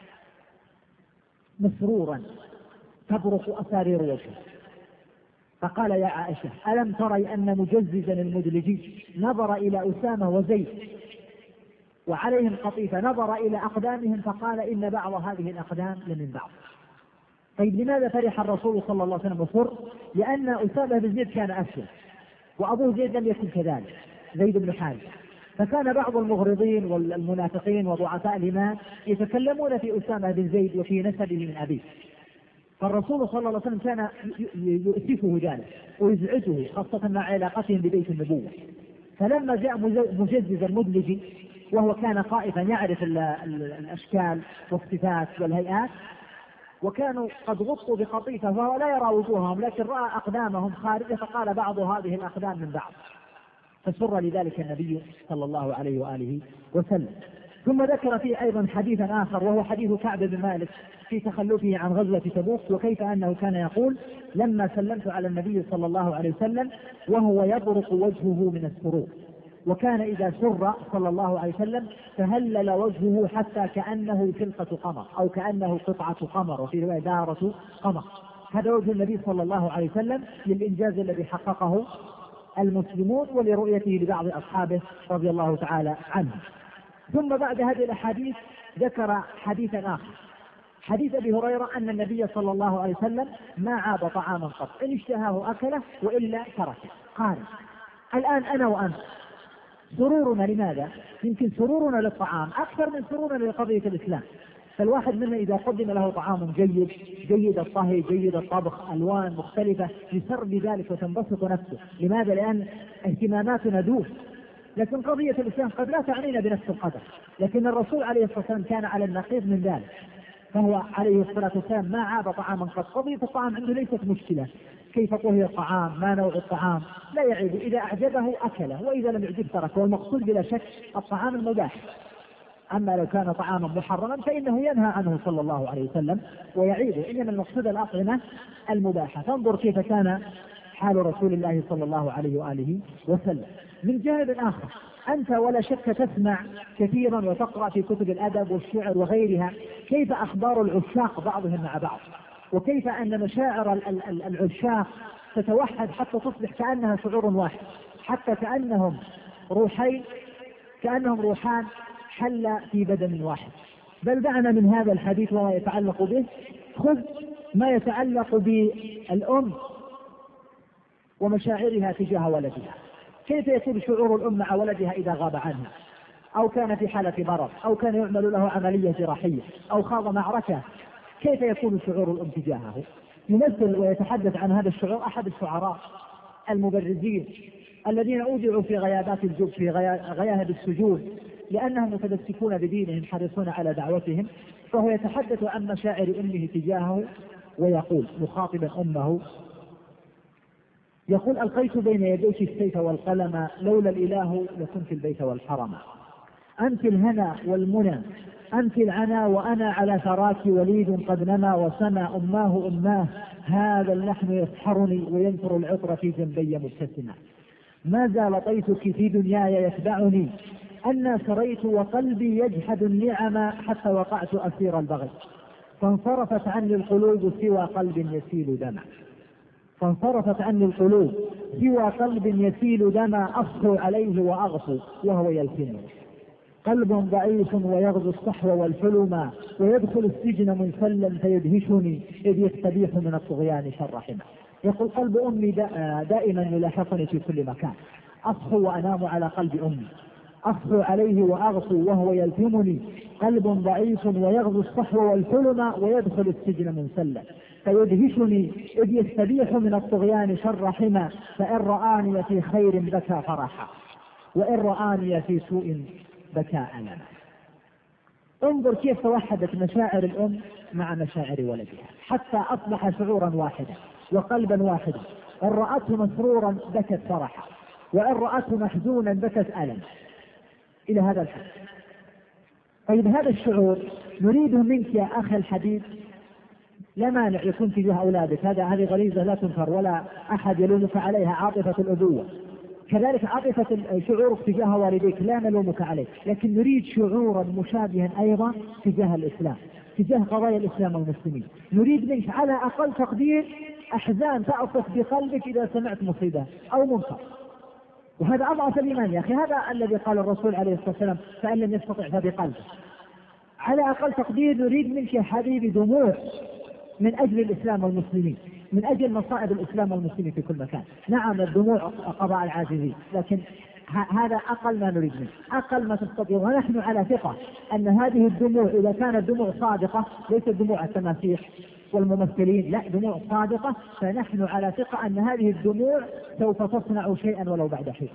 مسرورا تبرق أسارير وجهه، فقال يا عائشة ألم تري أن مجززا المدلجي نظر إلى أسامة وزيد وعليهم قطيفة، نظر إلى أقدامهم فقال إن بعض هذه الأقدام لمن بعض. طيب لماذا فرح الرسول صلى الله عليه وسلم وسر؟ لأن أسامة بن زيد كان أسود وأبوه زيد لم يكن كذلك، زيد بن حارثة، فكان بعض المغرضين والمنافقين وضعفاء الإيمان يتكلمون في أسامة بن زيد وفي نسبه من أبيه، فالرسول صلى الله عليه وسلم كان يؤسفه ذلك ويزعجه خاصة مع علاقتهم ببيت النبوة. فلما جاء مجزز المدلجي وهو كان خائفا يعرف الأشكال والصفات والهيئات، وكانوا قد غطوا بقطيفة فهو لا يرى وجوههم لكن رأى أقدامهم خارجة، فقال بعض هذه الأقدام من بعض، فسر لذلك النبي صلى الله عليه وآله وسلم. ثم ذكر فيه أيضا حديثا آخر وهو حديث كعب بن مالك في تخلفه عن غزوة تبوك، وكيف أنه كان يقول لما سلمت على النبي صلى الله عليه وسلم وهو يبرق وجهه من السرور، وكان إذا سر صلى الله عليه وسلم تهلل وجهه حتى كأنه فلقة قمر أو كأنه قطعة قمر، وفي رواية دارة قمر. هذا وجه النبي صلى الله عليه وسلم للإنجاز الذي حققه المسلمون ولرؤيته لبعض أصحابه رضي الله تعالى عنهم. ثم بعد هذه الأحاديث ذكر حديثا آخر، حديث أبي هريرة أن النبي صلى الله عليه وسلم ما عاب طعاما قط، إن اشتهاه أكله وإلا تركه. قال الآن أنا وأنت سرورنا لماذا؟ يمكن سرورنا للطعام أكثر من سرورنا لقضية الإسلام. فالواحد منا إذا قدم له طعام جيد جيد الطهي جيد الطبخ ألوان مختلفة يسر بذلك وتنبسط نفسه. لماذا؟ لأن اهتماماتنا دوف. لكن قضية الإسلام قد لا تعنينا بنفس القدر، لكن الرسول عليه الصلاة والسلام كان على النقيض من ذلك، فهو عليه الصلاة والسلام ما عاب طعاما قد. قضية الطعام عنده ليست مشكلة، كيف طهي الطعام، ما نوع الطعام، لا يعيب، إذا أعجبه أكله وإذا لم يعجب تركه. والمقصود بلا شك الطعام المباح. أما لو كان طعاما محرما فإنه ينهى عنه صلى الله عليه وسلم ويعيبه، إنما المقصود الأطعمة المباحة. فانظر كيف كان حال رسول الله صلى الله عليه وآله وسلم. من جانب آخر أنت ولا شك تسمع كثيرا وتقرأ في كتب الأدب والشعر وغيرها كيف أخبار العشاق بعضهم مع بعض، وكيف أن مشاعر العشاق تتوحد حتى تصبح كأنها شعور واحد، حتى كأنهم روحين كأنهم روحان حل في بدن واحد. بل دعنا من هذا الحديث وما يتعلق به، خذ ما يتعلق بالأم ومشاعرها تجاه ولدها. كيف يكون شعور الأم مع ولدها إذا غاب عنها أو كان في حالة مرض أو كان يعمل له عملية جراحية أو خاض معركة؟ كيف يكون شعور الأم تجاهه؟ يمثل ويتحدث عن هذا الشعور أحد الشعراء المبرزين الذين أودعوا في غيابات الجب في غياهب السجود لأنهم متمسكون بدينهم حريصون على دعوتهم. فهو يتحدث عن مشاعر أمه تجاهه ويقول مخاطبا أمه، يقول ألقيت بين يديك السيف والقلم، لولا الإله لكنت البيت والحرم. أنت الهنا والمنى، أنت العنا وأنا على ثراك وليد قد نما وسمى أماه أماه، هذا اللحم يسحرني وينثر العطر في جنبي مبتسما. ما زال طيفك في دنياي يتبعني، أنا سريت وقلبي يجحد النعم حتى وقعت أسير البغي، فانصرفت عني القلوب سوى قلب يسيل دما. فانصرفت عني القلوب سوى قلب يسيل دما، أصحو عليه وأغفو وهو يلتمني. قلب ضعيف ويغزو الصحو والحلم، ويدخل السجن منسلا فيدهشني إذ يستبيح من الطغيان شر حمى. يقول قلب أمي دائما يلاحقني في كل مكان، أصحو وأنام على قلب أمي، أصحو عليه وأغفو وهو يلتمني. قلب ضعيف ويغزو الصحو والحلم، ويدخل السجن منسلا فيدهشني إذ يستبيح من الطغيان شر حمى. فإن رآني في خير بكى فرحا، وإن رآني في سوء بكى ألما. انظر كيف توحدت مشاعر الأم مع مشاعر ولدها حتى أصبح شعورا واحدا وقلبا واحدا. إن رأته مسرورا بكت فرحا، وإن رأته محزونا بكت ألما، إلى هذا الحد. طيب هذا الشعور نريده منك يا أخي الحبيب، لا مانع يكون تجاه أولادك، هذا هذه غريزة لا تنكر ولا أحد يلومك عليها، عاطفة الأبوة. كذلك عاطفة شعورك تجاه والديك لا نلومك عليه، لكن نريد شعورا مشابها أيضا تجاه الإسلام، تجاه قضايا الإسلام والمسلمين. نريد منك على أقل تقدير أحزان تعطف بقلبك إذا سمعت مصيبة أو منكر، وهذا أضعف الإيمان يا أخي. هذا الذي قال الرسول عليه الصلاة والسلام فإن لم يستطع فبقلبه. على أقل تقدير نريد منك يا حبيبي دموع من أجل الإسلام والمسلمين، من أجل مصائب الإسلام والمسلمين في كل مكان. نعم الدموع قضاء العاجزين، لكن هذا أقل ما نريد منه، أقل ما تستطيع. ونحن على ثقة أن هذه الدموع إذا كانت دموع صادقة، ليست دموع التماسيح والممثلين، لا دموع صادقة، فنحن على ثقة أن هذه الدموع سوف تصنع شيئا ولو بعد حين.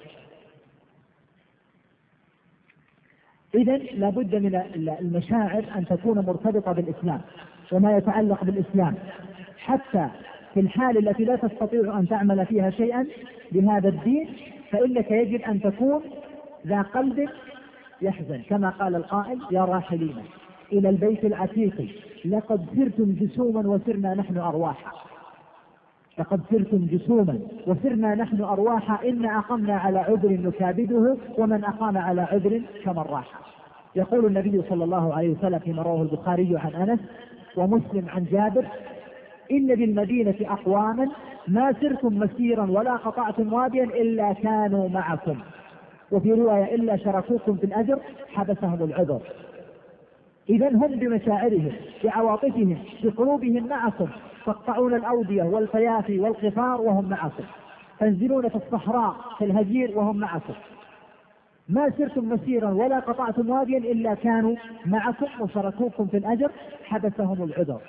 إذن لابد من المشاعر أن تكون مرتبطة بالإسلام وما يتعلق بالإسلام، حتى في الحال التي لا تستطيع أن تعمل فيها شيئا بهذا الدين فإنك يجب أن تكون ذا قلب يحزن، كما قال القائل يا راحلين إلى البيت العتيق لقد سرتم جسوما وسرنا نحن أرواحا، لقد سرتم جسوما وسرنا نحن أرواحا، إن أقمنا على عذر نكابده ومن أقام على عذر كمن راح. يقول النبي صلى الله عليه وسلم فيما رواه البخاري عن أنس ومسلم عن جابر إن بالمدينة أقواما ما سرتم مسيرا ولا قطعتم واديا إلا كانوا معكم، وفي رواية إلا شركوكم في الأجر حبسهم العذر. إذن هم بمشاعرهم بعواطفهم بقلوبهم معكم، تقطعون الأودية والفيافي والقفار وهم معكم، تنزلون في الصحراء في الهجير وهم معكم، ما سرتم مسيرا ولا قطعتم واديا إلا كانوا معكم وشركوكم في الأجر حبسهم العذر.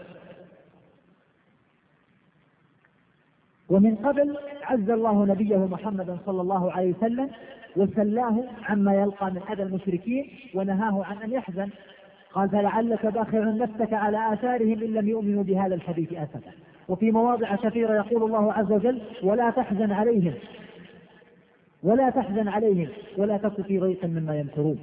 ومن قبل عز الله نبيه محمدا صلى الله عليه وسلم وسلاه عما يلقى من أذى المشركين ونهاه عن أن يحزن، قال فلعلك باخع نفسك على آثارهم إن لم يؤمنوا بهذا الحديث أسفا. وفي مواضع كثيرة يقول الله عز وجل ولا تحزن عليهم ولا تحزن عليهم ولا تك في ضيق مما يمكرون.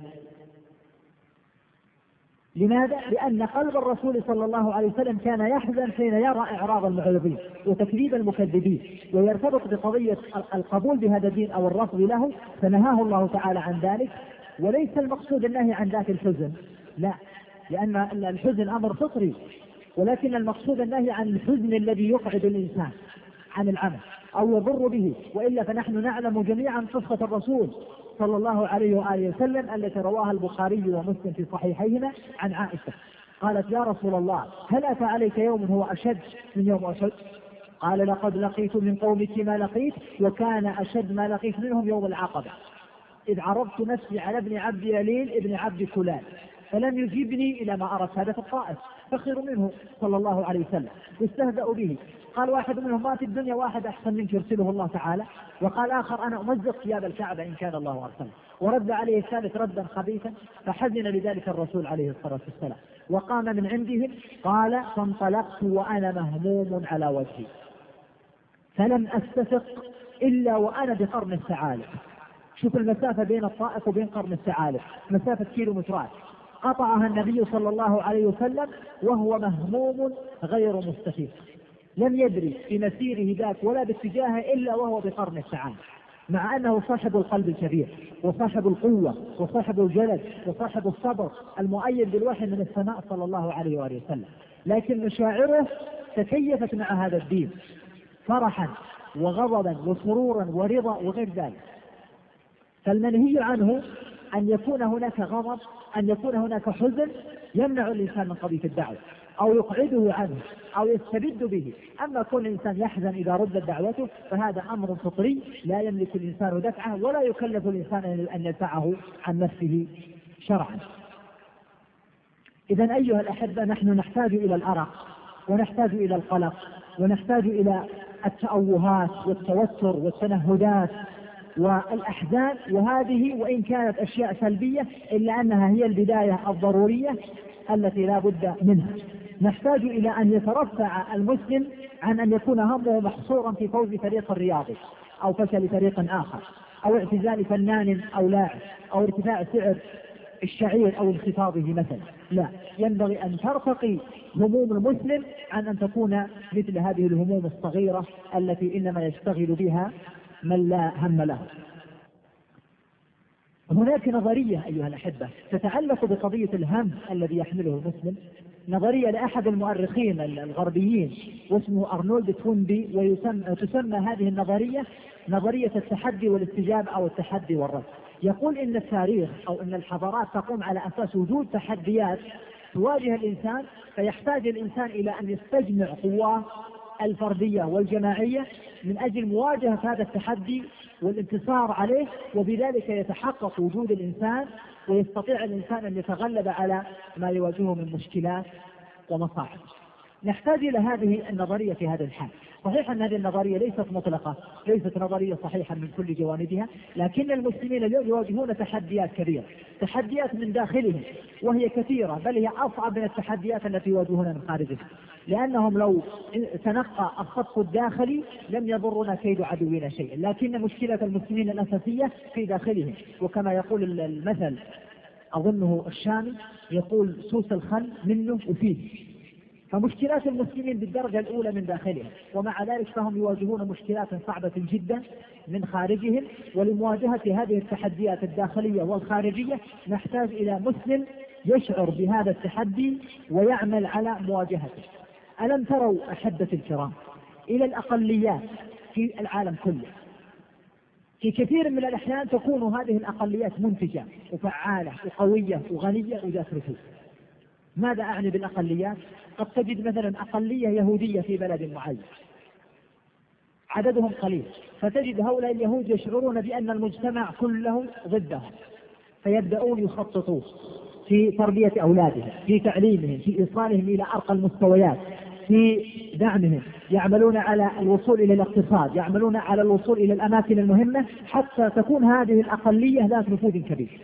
لماذا؟ لأن قلب الرسول صلى الله عليه وسلم كان يحزن حين يرى إعراض المعرضين وتكذيب المكذبين، ويرتبط بقضية القبول بهذا الدين أو الرفض له، فنهاه الله تعالى عن ذلك. وليس المقصود النهي عن ذات الحزن، لا، لأن الحزن أمر فطري، ولكن المقصود النهي عن الحزن الذي يقعد الإنسان عن العمل أو يضر به. وإلا فنحن نعلم جميعا قصة الرسول صلى الله عليه وآله وسلم التي رواها البخاري ومسلم في صحيحيهما عن عائشة، قالت يا رسول الله هل أتى عليك يوم هو أشد من يوم أشد؟ قال لقد لقيت من قومك ما لقيت وكان أشد ما لقيت منهم يوم العقبة، إذ عرضت نفسي على ابن عبد يليل ابن عبد كلال فلم يجيبني إلى ما أردت، هذا في الطائف، فخروا منه صلى الله عليه وسلم واستهزأوا به. قال واحد منهم ما في الدنيا واحد أحسن منك يرسله الله تعالى، وقال آخر أنا أمزق ثياب الكعبة إن كان الله أرسله، ورد عليه الثالث ردا خبيثا، فحزن لذلك الرسول عليه الصلاة والسلام وقام من عندهم. قال فانطلقت وأنا مهموم على وجهي فلم أستفق إلا وأنا بقرن الثعالب. شوف المسافة بين الطائف وبين قرن الثعالب مسافة كيلو مترات، قطعها النبي صلى الله عليه وسلم وهو مهموم غير مستفيق، لم يدري في مسيره ذاك ولا باتجاهه إلا وهو بقرن الثعالب، مع أنه صاحب القلب الكبير وصاحب القوة وصاحب الجلد وصاحب الصبر المؤيد بالوحي من السماء صلى الله عليه وآله وسلم، لكن مشاعره تكيفت مع هذا الدين فرحا وغضبا وسرورا ورضا وغير ذلك. فالمنهي عنه أن يكون هناك غضب، أن يكون هناك حزن يمنع الإنسان من قضية الدعوة أو يقعده عنه أو يستبد به. أما كون الإنسان يحزن إذا ردت دعوته فهذا أمر فطري لا يملك الإنسان دفعه ولا يكلف الإنسان أن يدفعه عن نفسه شرعا. إذن أيها الأحبة نحن نحتاج إلى الأرق ونحتاج إلى القلق ونحتاج إلى التأوهات والتوتر والتنهدات والأحزان، وهذه وإن كانت أشياء سلبية إلا أنها هي البداية الضرورية التي لا بد منها. نحتاج إلى أن يترفع المسلم عن أن يكون همه محصورا في فوز فريق الرياضي أو فشل فريق آخر أو اعتزال فنان أو لاعب أو ارتفاع سعر الشعير أو انخفاضه مثلا، لا، ينبغي أن ترتقي هموم المسلم عن أن تكون مثل هذه الهموم الصغيرة التي إنما يشتغل بها من لا هم له. هناك نظرية أيها الأحبة تتعلق بقضية الهم الذي يحمله المسلم، نظرية لأحد المؤرخين الغربيين واسمه أرنولد توينبي، وتسمى هذه النظرية نظرية التحدي والاستجابة أو التحدي والرد. يقول إن التاريخ أو إن الحضارات تقوم على أساس وجود تحديات تواجه الإنسان، فيحتاج الإنسان إلى أن يستجمع قواه الفردية والجماعية من أجل مواجهة هذا التحدي والانتصار عليه، وبذلك يتحقق وجود الإنسان ويستطيع الإنسان أن يتغلب على ما يواجهه من مشكلات ومصاعب. نحتاج إلى هذه النظرية في هذا الحال. صحيح أن هذه النظرية ليست مطلقة، ليست نظرية صحيحة من كل جوانبها، لكن المسلمين اليوم يواجهون تحديات كبيرة، تحديات من داخلهم وهي كثيرة، بل هي أصعب من التحديات التي يواجهونها من خارجها، لأنهم لو تنقى الصف الداخلي لم يضرنا كيد عدونا شيئا، لكن مشكلة المسلمين الأساسية في داخلهم. وكما يقول المثل أظنه الشامي يقول سوس الخل منه وفيه، فمشكلات المسلمين بالدرجة الأولى من داخلهم، ومع ذلك فهم يواجهون مشكلات صعبة جدا من خارجهم. ولمواجهة هذه التحديات الداخلية والخارجية نحتاج إلى مسلم يشعر بهذا التحدي ويعمل على مواجهته. ألم تروا أحبة الكرام إلى الأقليات في العالم كله؟ في كثير من الأحيان تكون هذه الأقليات منتجة وفعالة وقوية وغنية وذات رسوب. ماذا أعني بالأقليات؟ قد تجد مثلا أقلية يهودية في بلد معين عددهم قليل، فتجد هؤلاء اليهود يشعرون بأن المجتمع كله ضدهم، فيبدأون يخططون في تربية أولادهم، في تعليمهم، في إيصالهم إلى أرقى المستويات، في دعمهم، يعملون على الوصول إلى الاقتصاد، يعملون على الوصول إلى الأماكن المهمة حتى تكون هذه الأقلية ذات نفوذ كبير.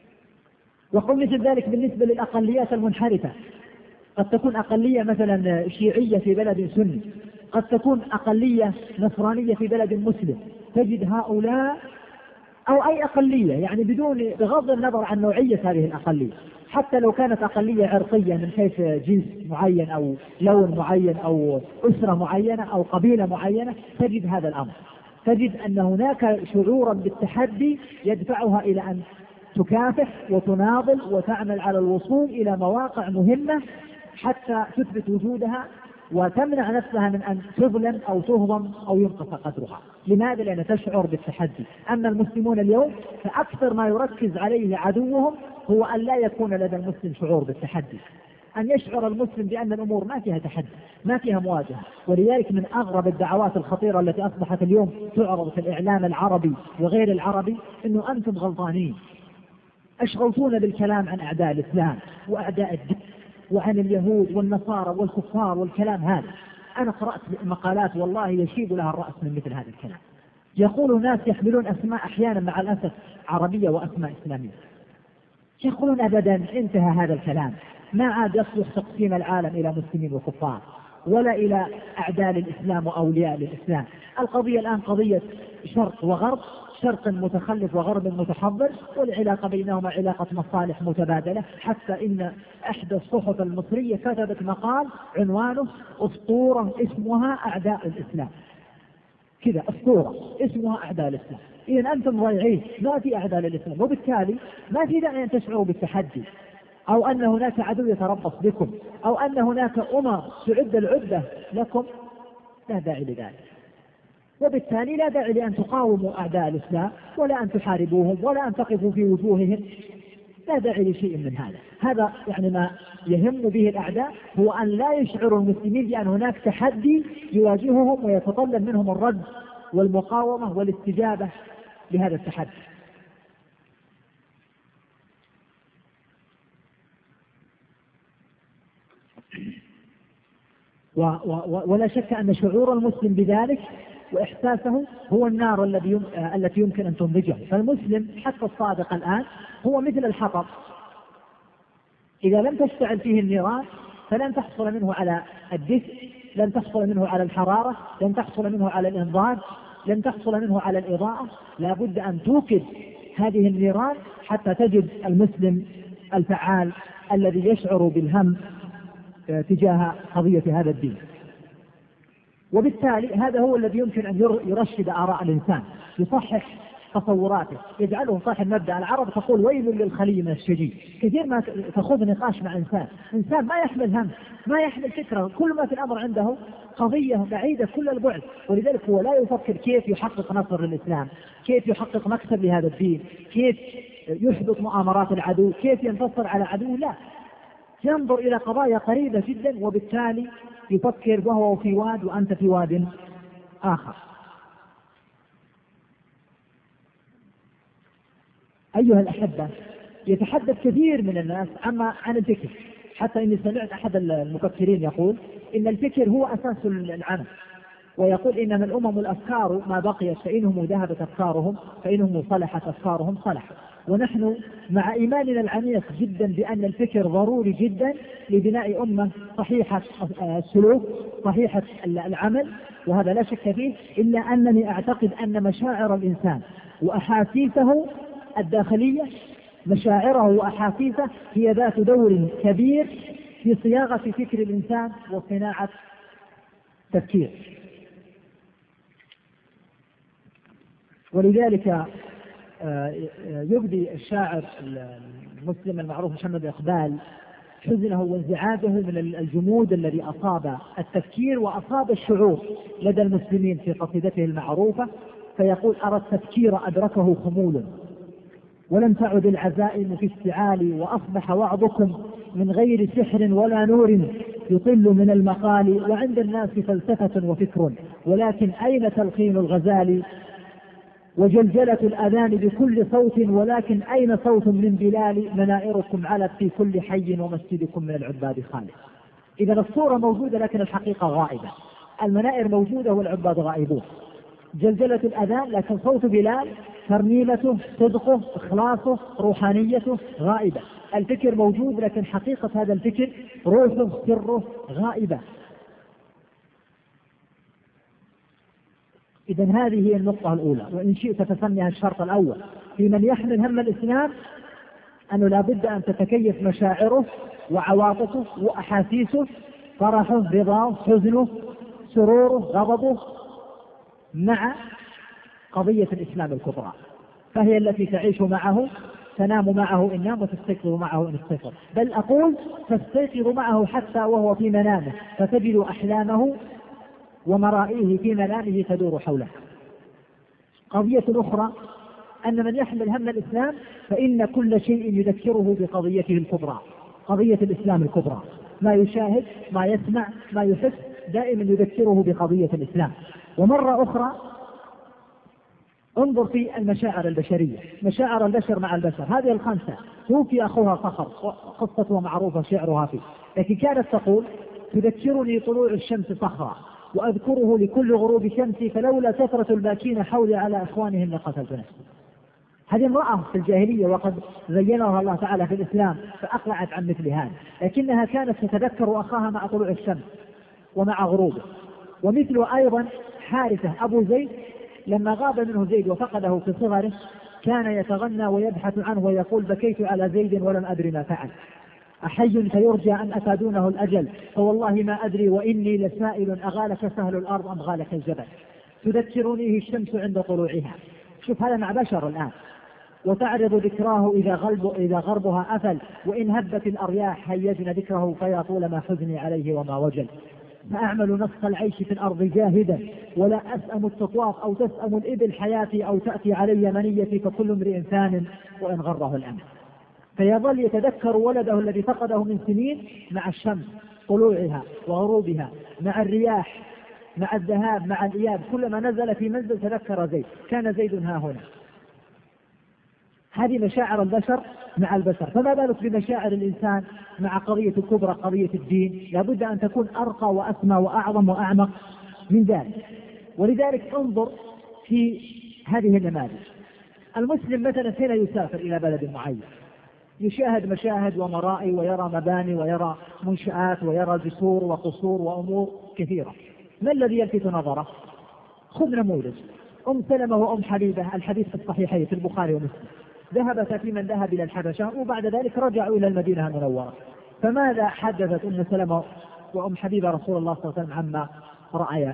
وقل مثل ذلك بالنسبة للأقليات المنحرفة، قد تكون أقلية مثلا شيعية في بلد سني، قد تكون أقلية نصرانية في بلد مسلم، تجد هؤلاء أو أي أقلية يعني بدون بغض النظر عن نوعية هذه الأقلية، حتى لو كانت أقلية عرقية من حيث جنس معين أو لون معين أو أسرة معينة أو قبيلة معينة، تجد هذا الأمر، تجد أن هناك شعورا بالتحدي يدفعها إلى أن تكافح وتناضل وتعمل على الوصول إلى مواقع مهمة حتى تثبت وجودها وتمنع نفسها من أن تظلم أو تهضم أو ينقص قدرها. لماذا؟ لأن تشعر بالتحدي. أما المسلمون اليوم فأكثر ما يركز عليه عدوهم هو أن لا يكون لدى المسلم شعور بالتحدي، أن يشعر المسلم بأن الأمور ما فيها تحدي، ما فيها مواجهة. ولذلك من أغرب الدعوات الخطيرة التي أصبحت اليوم تعرض في الإعلام العربي وغير العربي أنه أنتم غلطانين، أشغلتون بالكلام عن أعداء الإسلام وأعداء الدين وعن اليهود والنصارى والكفار والكلام هذا. أنا قرأت مقالات والله يشيب لها الرأس من مثل هذا الكلام. يقول ناس يحملون أسماء أحيانا مع الأسف عربية وأسماء إسلامية، يقولون أبدا انتهى هذا الكلام، ما عاد يصلح تقسيم العالم إلى مسلمين وكفار ولا إلى أعداء الإسلام وأولياء للإسلام. القضية الآن قضية شرق وغرب، شرق متخلف وغرب متحضر، والعلاقة بينهما علاقة مصالح متبادلة. حتى إن إحدى الصحف المصرية كتبت مقال عنوانه أسطورة اسمها أعداء الإسلام، كذا أسطورة اسمها أعداء الإسلام. إذن أنتم ضيعين، ما في أعداء للإسلام، وبالتالي ما في داعي أن تشعروا بالتحدي أو أن هناك عدو يتربص بكم أو أن هناك أمم تعد العدة لكم، لا داعي لذلك. وبالتالي لا داعي لأن تقاوموا أعداء الإسلام ولا أن تحاربوهم ولا أن تقفوا في وجوههم، لا داعي لشيء من هذا. هذا يعني ما يهم به الأعداء، هو أن لا يشعر المسلمين بأن هناك تحدي يواجههم ويتطلب منهم الرد والمقاومة والاستجابة لهذا التحدي. و و ولا شك أن شعور المسلم بذلك وإحساسه هو النار الذي يم... التي يمكن أن تنضجه. فالمسلم حتى الصادق الآن هو مثل الحطب، إذا لم تشتعل فيه النيران فلن تحصل منه على الدفء، لن تحصل منه على الحرارة، لن تحصل منه على الإنضاج، لن تحصل منه على الإضاءة. لا بد أن توقد هذه النيران حتى تجد المسلم الفعال الذي يشعر بالهم تجاه قضية هذا الدين. وبالتالي هذا هو الذي يمكن أن يرشد آراء الإنسان، يصحح تصوراته، يجعله صاحب مبدأ. العرب تقول ويل للخلي من الشجي. كثير ما تخوض نقاش مع إنسان إنسان ما يحمل هم، ما يحمل فكرة، كل ما في الأمر عنده قضية بعيدة كل البعد، ولذلك هو لا يفكر كيف يحقق نصر للإسلام، كيف يحقق مكسب لهذا الدين، كيف يحبط مؤامرات العدو، كيف ينتصر على عدو، لا، ينظر إلى قضايا قريبة جدا، وبالتالي يفكر وهو في واد وأنت في واد آخر. أيها الأحبة، يتحدث كثير من الناس عما عن الفكر، حتى إني سمعت أحد المفكرين يقول إن الفكر هو أساس العمل، ويقول إنما الأمم الأفكار ما بقيت، فإنهم ذهبت أفكارهم، فإنهم صلحت أفكارهم صلحت. ونحن مع إيماننا العميق جدا بأن الفكر ضروري جدا لبناء أمة صحيحة السلوك صحيحة العمل، وهذا لا شك فيه، إلا أنني أعتقد أن مشاعر الإنسان وأحاسيسه الداخلية، مشاعره وأحاسيسه هي ذات دور كبير في صياغة فكر الإنسان وصناعة تفكير. ولذلك يبدي الشاعر المسلم المعروف محمد إقبال حزنه وانزعاجه من الجمود الذي أصاب التفكير وأصاب الشعور لدى المسلمين في قصيدته المعروفة، فيقول: أرى التفكير أدركه خمول ولم تعد العزائم في استعالي، وأصبح وعظكم من غير سحر ولا نور يطل من المقال، وعند الناس فلسفة وفكر ولكن أين تلقين الغزال، وجلجلة الأذان بكل صوت ولكن أين صوت من بلال، منائركم علت في كل حي ومسجدكم من العباد خالي. إذا الصورة موجودة لكن الحقيقة غائبة، المنائر موجودة والعباد غائبون. جلجلة الأذان لكن صوت بلال، ترنيمته، صدقه، إخلاصه، روحانيته غائبة. الفكر موجود لكن حقيقة هذا الفكر، روحه، سره غائبة. إذن هذه هي النقطة الأولى، وإن شئت تسميها الشرط الأول في من يحمل هم الإسلام، أنه لا بد أن تتكيف مشاعره وعواطفه وأحاسيسه، فرحه، رضاه، حزنه، سروره، غضبه، مع قضية الإسلام الكبرى، فهي التي تعيش معه، تنام معه إن نام وتستيقظ معه إن استيقظ، بل أقول تستيقظ معه حتى وهو في منامه، فتجد أحلامه ومرائيه في منامه تدور حوله. قضية أخرى أن من يحمل هم الإسلام فإن كل شيء يذكره بقضيته الكبرى، قضية الإسلام الكبرى، ما يشاهد، ما يسمع، ما يحس، دائما يذكره بقضية الإسلام. ومرة أخرى انظر في المشاعر البشرية، مشاعر البشر مع البشر، هذه الخمسة. توفي أخوها صخر، قصة معروفة شعرها فيه، لكن كانت تقول: تذكرني طلوع الشمس صخرا وأذكره لكل غروب شمسي، فلولا كثرة الباكين حولي على إخوانهم لقتلت نفسي. هذه امرأة في الجاهلية وقد زينها الله تعالى في الإسلام فأقلعت عن مثل هذا، لكنها كانت تتذكر أخاها مع طلوع الشمس ومع غروبه. ومثل أيضا حارثة أبو زيد لما غاب منه زيد وفقده في صغره كان يتغنى ويبحث عنه ويقول: بكيت على زيد ولم أدري ما فعل، أحي فيرجى أن أتى دونه الأجل، فوالله ما أدري وإني لسائل أغالك سهل الأرض أم غالك الجبل، تذكرنيه الشمس عند طلوعها. شوف هذا مع بشر الآن. وتعرض ذكراه إذا, غلب إذا غربها أفل، وإن هبت الأرياح هيجن ذكره، فيا طول ما حزني عليه وما وجل، فأعمل نصف العيش في الأرض جاهدا ولا أسأم التطواف، أو تسأم الإبل حياتي، أو تأتي علي منيتي، فكل امرئ فان وإن غره الأمل. فيظل يتذكر ولده الذي فقده من سنين مع الشمس طلوعها وغروبها، مع الرياح، مع الذهاب، مع الإياب، كلما نزل في منزل تذكر زيد، كان زيد ها هنا. هذه مشاعر البشر مع البشر، فما بالك بمشاعر الإنسان مع قضية الكبرى، قضية الدين؟ لابد أن تكون أرقى وأسمى وأعظم وأعمق من ذلك. ولذلك انظر في هذه النماذج. المسلم مثلا حين يسافر إلى بلد معين يشاهد مشاهد ومرائي، ويرى مباني، ويرى منشآت، ويرى جسور وقصور وأمور كثيرة. ما الذي يلفت نظره؟ خذ نموذج أم سلمة وأم حبيبة، الحديث في الصحيحين في البخاري ومسلم، ذهبت في من ذهب إلى الحبشة وبعد ذلك رجعوا إلى المدينة المنورة. فماذا حدثت أم سلمة وأم حبيبة رسول الله صلى الله عليه وسلم عما رأيا؟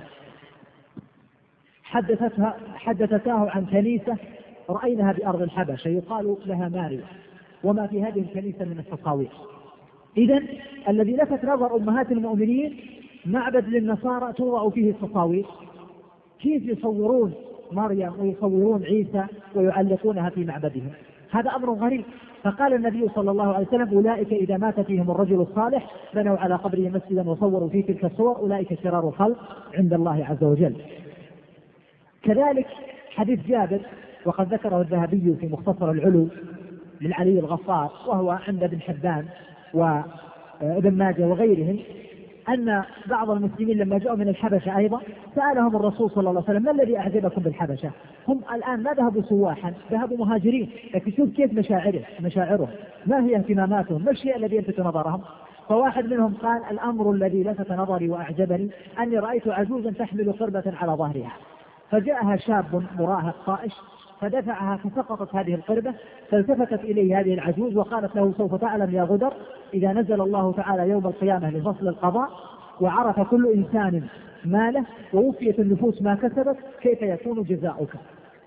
حدثتها حدثتاه عن كنيسة رأيناها بأرض الحبشة يقال لها ماريا، وما في هذه الكنيسة من التصاوير. إذن الذي لفت نظر أمهات المؤمنين معبد للنصارى توضع فيه التصاوير، كيف يصورون مريم ويصورون عيسى ويعلقونها في معبدهم؟ هذا أمر غريب. فقال النبي صلى الله عليه وسلم: أولئك إذا مات فيهم الرجل الصالح بنوا على قبره مسجدا وصوروا فيه تلك الصور، أولئك شرار الخلق عند الله عز وجل. كذلك حديث جابر وقد ذكره الذهبي في مختصر العلو للعلي الغفار، وهو عند ابن حبان وابن ماجه وغيرهم، أن بعض المسلمين لما جاءوا من الحبشة أيضا سألهم الرسول صلى الله عليه وسلم: ما الذي أعجبكم بالحبشة؟ هم الآن ما ذهبوا سواحا، ذهبوا مهاجرين، لكن شوف كيف مشاعره مشاعرهم، ما هي اهتماماتهم، ما الشيء الذي يلفت نظرهم؟ فواحد منهم قال: الأمر الذي لفت نظري وأعجبني أني رأيت عجوزا تحمل قربة على ظهرها، فجاءها شاب مراهق طائش فدفعها فسقطت هذه القربة، فالتفتت إليه هذه العجوز وقالت له: سوف تعلم يا غدر إذا نزل الله تعالى يوم القيامة لفصل القضاء وعرف كل إنسان ماله ووفيت النفوس ما كسبت كيف يكون جزاؤك.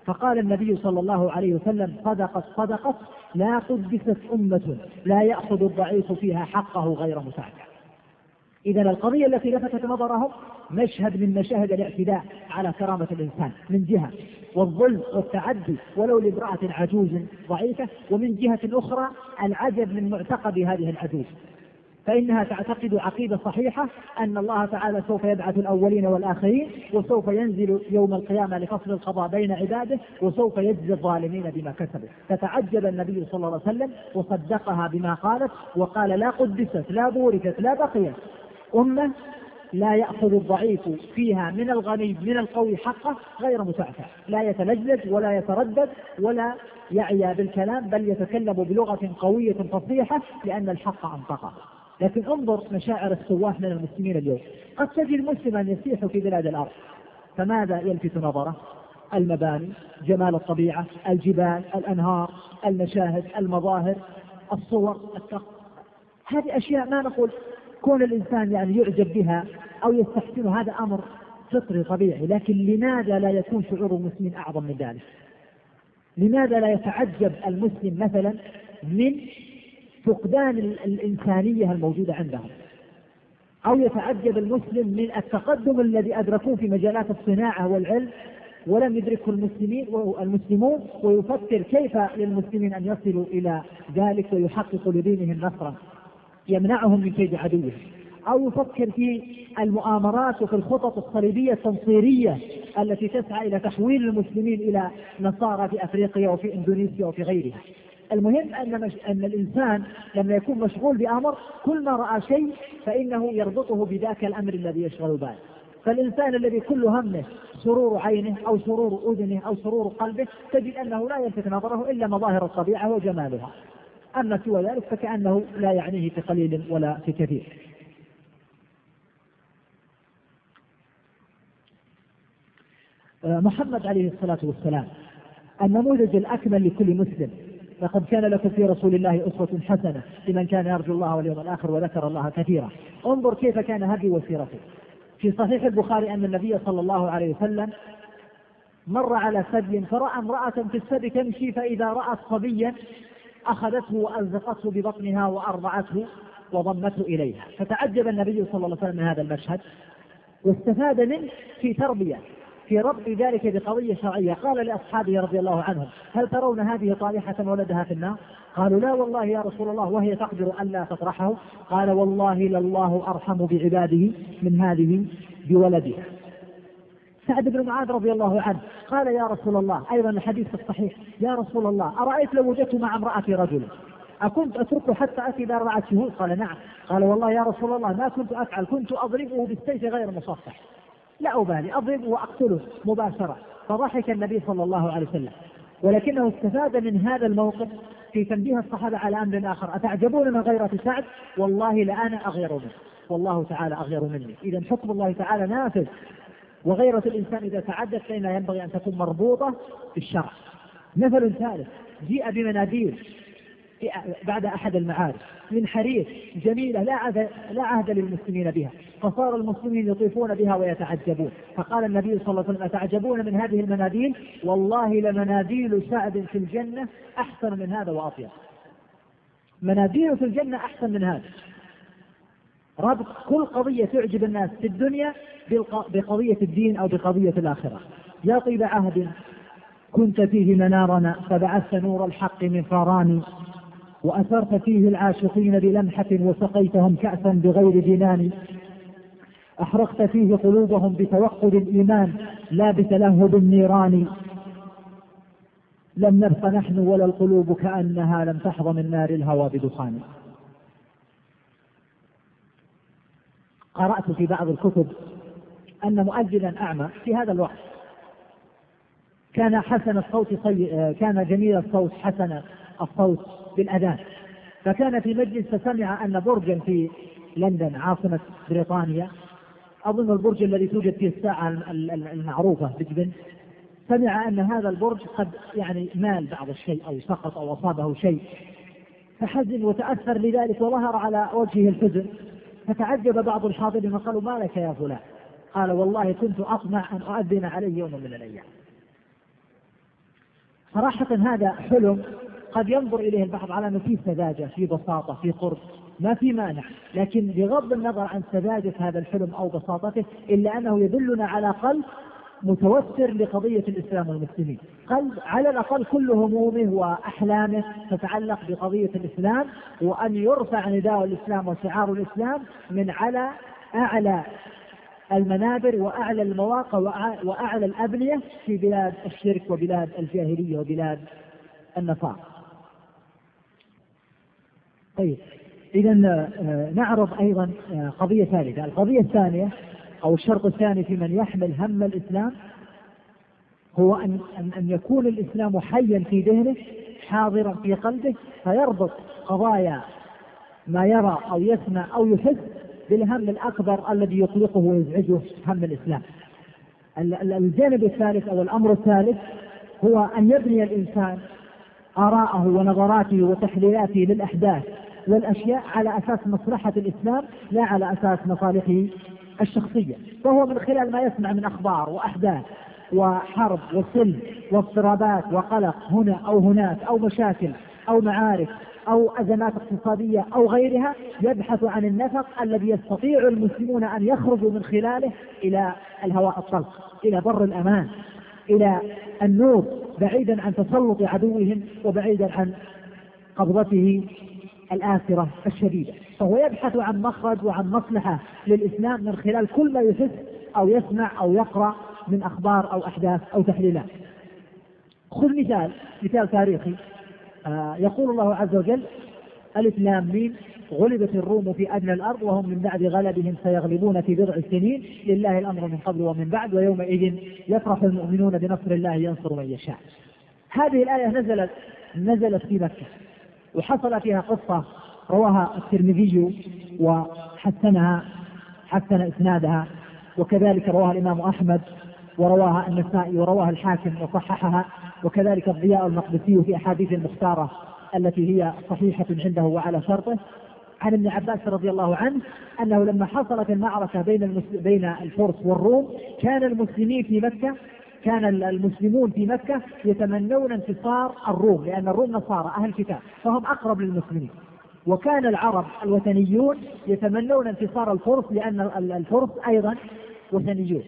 فقال النبي صلى الله عليه وسلم: صدقت صدقت لا قدست أمة لا يأخذ الضعيف فيها حقه غير مساعدة. إذن القضية التي لفتت نظرهم مشهد من مشاهد الاعتداء على كرامة الإنسان من جهة، والظلم والتعدي ولو لامرأة عجوز ضعيفة، ومن جهة أخرى العجب من معتقد هذه العجوز، فإنها تعتقد عقيدة صحيحة أن الله تعالى سوف يبعث الأولين والآخرين، وسوف ينزل يوم القيامة لفصل القضاء بين عباده، وسوف يجزي الظالمين بما كسبوا. فتعجب النبي صلى الله عليه وسلم وصدقها بما قالت، وقال: لا قدست لا بوركت لا بقيت أمة لا يأخذ الضعيف فيها من الغني من القوي حقه غير مسعفة، لا يتلجلج ولا يتردد ولا يعيا بالكلام، بل يتكلم بلغة قوية فصيحة لأن الحق أنطقه. لكن انظر مشاعر السواح من المسلمين اليوم. قد تجد مسلما يسيح في بلاد الأرض، فماذا يلفت نظره؟ المباني، جمال الطبيعة، الجبال، الأنهار، المشاهد، المظاهر، الصور، التق... هذه أشياء ما نقول كون الإنسان يعني يعجب بها أو يستحسن، هذا أمر فطري طبيعي، لكن لماذا لا يكون شعور المسلمين أعظم من ذلك؟ لماذا لا يتعجب المسلم مثلا من فقدان الإنسانية الموجودة عندهم، أو يتعجب المسلم من التقدم الذي أدركوه في مجالات الصناعة والعلم ولم يدركه المسلمين والمسلمون، ويفكر كيف للمسلمين أن يصلوا إلى ذلك ويحققوا لدينهم نصرا يمنعهم من كيد عدوهم، أو يفكر في المؤامرات وفي الخطط الصليبية التنصيرية التي تسعى إلى تحويل المسلمين إلى نصارى في أفريقيا وفي إندونيسيا وفي غيرها. المهم أن, مش... أن الإنسان لما يكون مشغول بأمر كل ما رأى شيء فإنه يربطه بذاك الأمر الذي يشغل باله. فالإنسان الذي كل همه سرور عينه أو سرور أذنه أو سرور قلبه تجد أنه لا يلفت نظره إلا مظاهر الطبيعة وجمالها، أما سوى ذلك فكأنه لا يعنيه في قليل ولا في كثير. محمد عليه الصلاة والسلام النموذج الأكمل لكل مسلم. لقد كان لكم في رسول الله أسوة حسنة لمن كان يرجو الله واليوم الآخر وذكر الله كثيرا. انظر كيف كان هدي وسيرته. في صحيح البخاري أن النبي صلى الله عليه وسلم مر على ثدي فرأى امرأة في الثدي تمشي، فإذا رأت صبيا أخذته وألزقته ببطنها وأرضعته وضمته إليها، فتعجب النبي صلى الله عليه وسلم من هذا المشهد واستفاد منه في تربية في ربط ذلك بقضية شرعية. قال لأصحابه رضي الله عنهم: هل ترون هذه طالحة ولدها في النار؟ قالوا: لا والله يا رسول الله، وهي تقدر أن لا تطرحه. قال: والله لله أرحم بعباده من هذه بولدها. سعد بن معاذ رضي الله عنه قال: يا رسول الله، أيضا الحديث الصحيح: يا رسول الله، أرأيت لو وجدت مع امرأة رجل أكنت أتركه حتى أتي بأربعة شهود؟ قال: نعم. قال: والله يا رسول الله ما كنت أفعل، كنت أضربه بالسيف غير مصفح، لا أبالي، أضربه وأقتله مباشرة. فضحك النبي صلى الله عليه وسلم، ولكنه استفاد من هذا الموقف في تنبيه الصحابة على أمر آخر: أتعجبون من غيرة سعد؟ والله لأنا أغير منه، والله تعالى أغير مني. إذا حكم الله تعالى نافذ، وغيرة الإنسان إذا تعدت فإن ينبغي أن تكون مربوطة بالشرع. مثل ثالث: جيء بمناديل بعد أحد المعارك من حرير جميلة لا عهد, لا عهد للمسلمين بها، فصار المسلمين يطيفون بها ويتعجبون. فقال النبي صلى الله عليه وسلم: أتعجبون من هذه المناديل؟ والله لمناديل سعد في الجنة أحسن من هذا وأطيب. مناديل في الجنة أحسن من هذا. ربط كل قضية تعجب الناس في الدنيا بقضية الدين أو بقضية الآخرة. يا طيب عهد كنت فيه منارنا، فبعثت نور الحق من فاراني، وأثرت فيه العاشقين بلمحة، وسقيتهم كأسا بغير جنان، أحرقت فيه قلوبهم بتوقد الإيمان لا بتلهب النيران، لم نبق نحن ولا القلوب كأنها لم تحظى من نار الهوى بدخان. قرأت في بعض الكتب أن مؤذنا أعمى في هذا الوقت كان حسن الصوت صي... كان جميل الصوت حسن الصوت بالأذان، فكان في مجلس فسمع أن برجا في لندن عاصمة بريطانيا، أظن البرج الذي توجد فيه الساعة المعروفة بجبن، سمع أن هذا البرج قد يعني مال بعض الشيء أو سقط أو أصابه شيء، فحزن وتأثر لذلك وظهر على وجهه الحزن. فتعجب بعض الحاضرين وقالوا: ما لك يا فلان؟ قال: والله كنت أطمع أن أؤذن عليه يوم من الأيام. صراحة هذا حلم قد ينظر إليه البعض على أنه فيه سذاجة، فيه بساطة، فيه قرب، ما في مانع، لكن بغض النظر عن سذاجة هذا الحلم أو بساطته إلا أنه يدلنا على قلب متوتر لقضية الإسلام والمسلمين، قلب على الأقل كل همومه وأحلامه تتعلق بقضية الإسلام، وأن يرفع نداء الإسلام وشعار الإسلام من على أعلى المنابر وأعلى المواقع وأعلى الأبنية في بلاد الشرك وبلاد الجاهلية وبلاد النصارى. طيب، إذا نعرض أيضا قضية ثالثة. القضية الثانية أو الشرط الثاني في من يحمل هم الإسلام هو أن, أن يكون الإسلام حيا في ذهنه حاضرا في قلبه، فيربط قضايا ما يرى أو يسمع أو يحس بالهم الأكبر الذي يقلقه ويزعجه هم الإسلام. الجانب الثالث أو الأمر الثالث هو أن يبني الإنسان آراءه ونظراته وتحليلاته للأحداث والأشياء على أساس مصلحة الإسلام لا على أساس مصالحه الشخصية، فهو من خلال ما يسمع من أخبار وأحداث وحرب وسلم واضطرابات وقلق هنا أو هناك أو مشاكل أو معارك أو أزمات اقتصادية أو غيرها، يبحث عن النفق الذي يستطيع المسلمون أن يخرجوا من خلاله إلى الهواء الطلق، إلى بر الأمان، إلى النور، بعيدا عن تسلط عدوهم وبعيدا عن قبضته الآثرة الشديدة. فهو يبحث عن مخرج وعن مصلحة للإسلام من خلال كل ما يحس أو يسمع أو يقرأ من أخبار أو أحداث أو تحليلات. خذ مثال مثال تاريخي. آه يقول الله عز وجل: ألف لام ميم غلبت الروم في أدنى الأرض وهم من بعد غلبهم سيغلبون في بضع سنين لله الأمر من قبل ومن بعد ويومئذ يفرح المؤمنون بنصر الله ينصر من يشاء. هذه الآية نزلت نزلت في مكة، وحصل فيها قصة رواها الترمذي وحسنها حسن إسنادها، وكذلك رواها الإمام أحمد ورواها النسائي ورواها الحاكم وصححها، وكذلك الضياء المقدسي في أحاديث المختارة التي هي صحيحة عنده وعلى شرطه، عن ابن عباس رضي الله عنه أنه لما حصلت المعركة بين بين الفرس والروم كان المسلمين في مكة كان المسلمون في مكة يتمنون انتصار الروم، لأن الروم نصارى أهل كتاب فهم أقرب للمسلمين، وكان العرب الوثنيون يتمنون انتصار الفرس لأن الفرس أيضا وثنيون.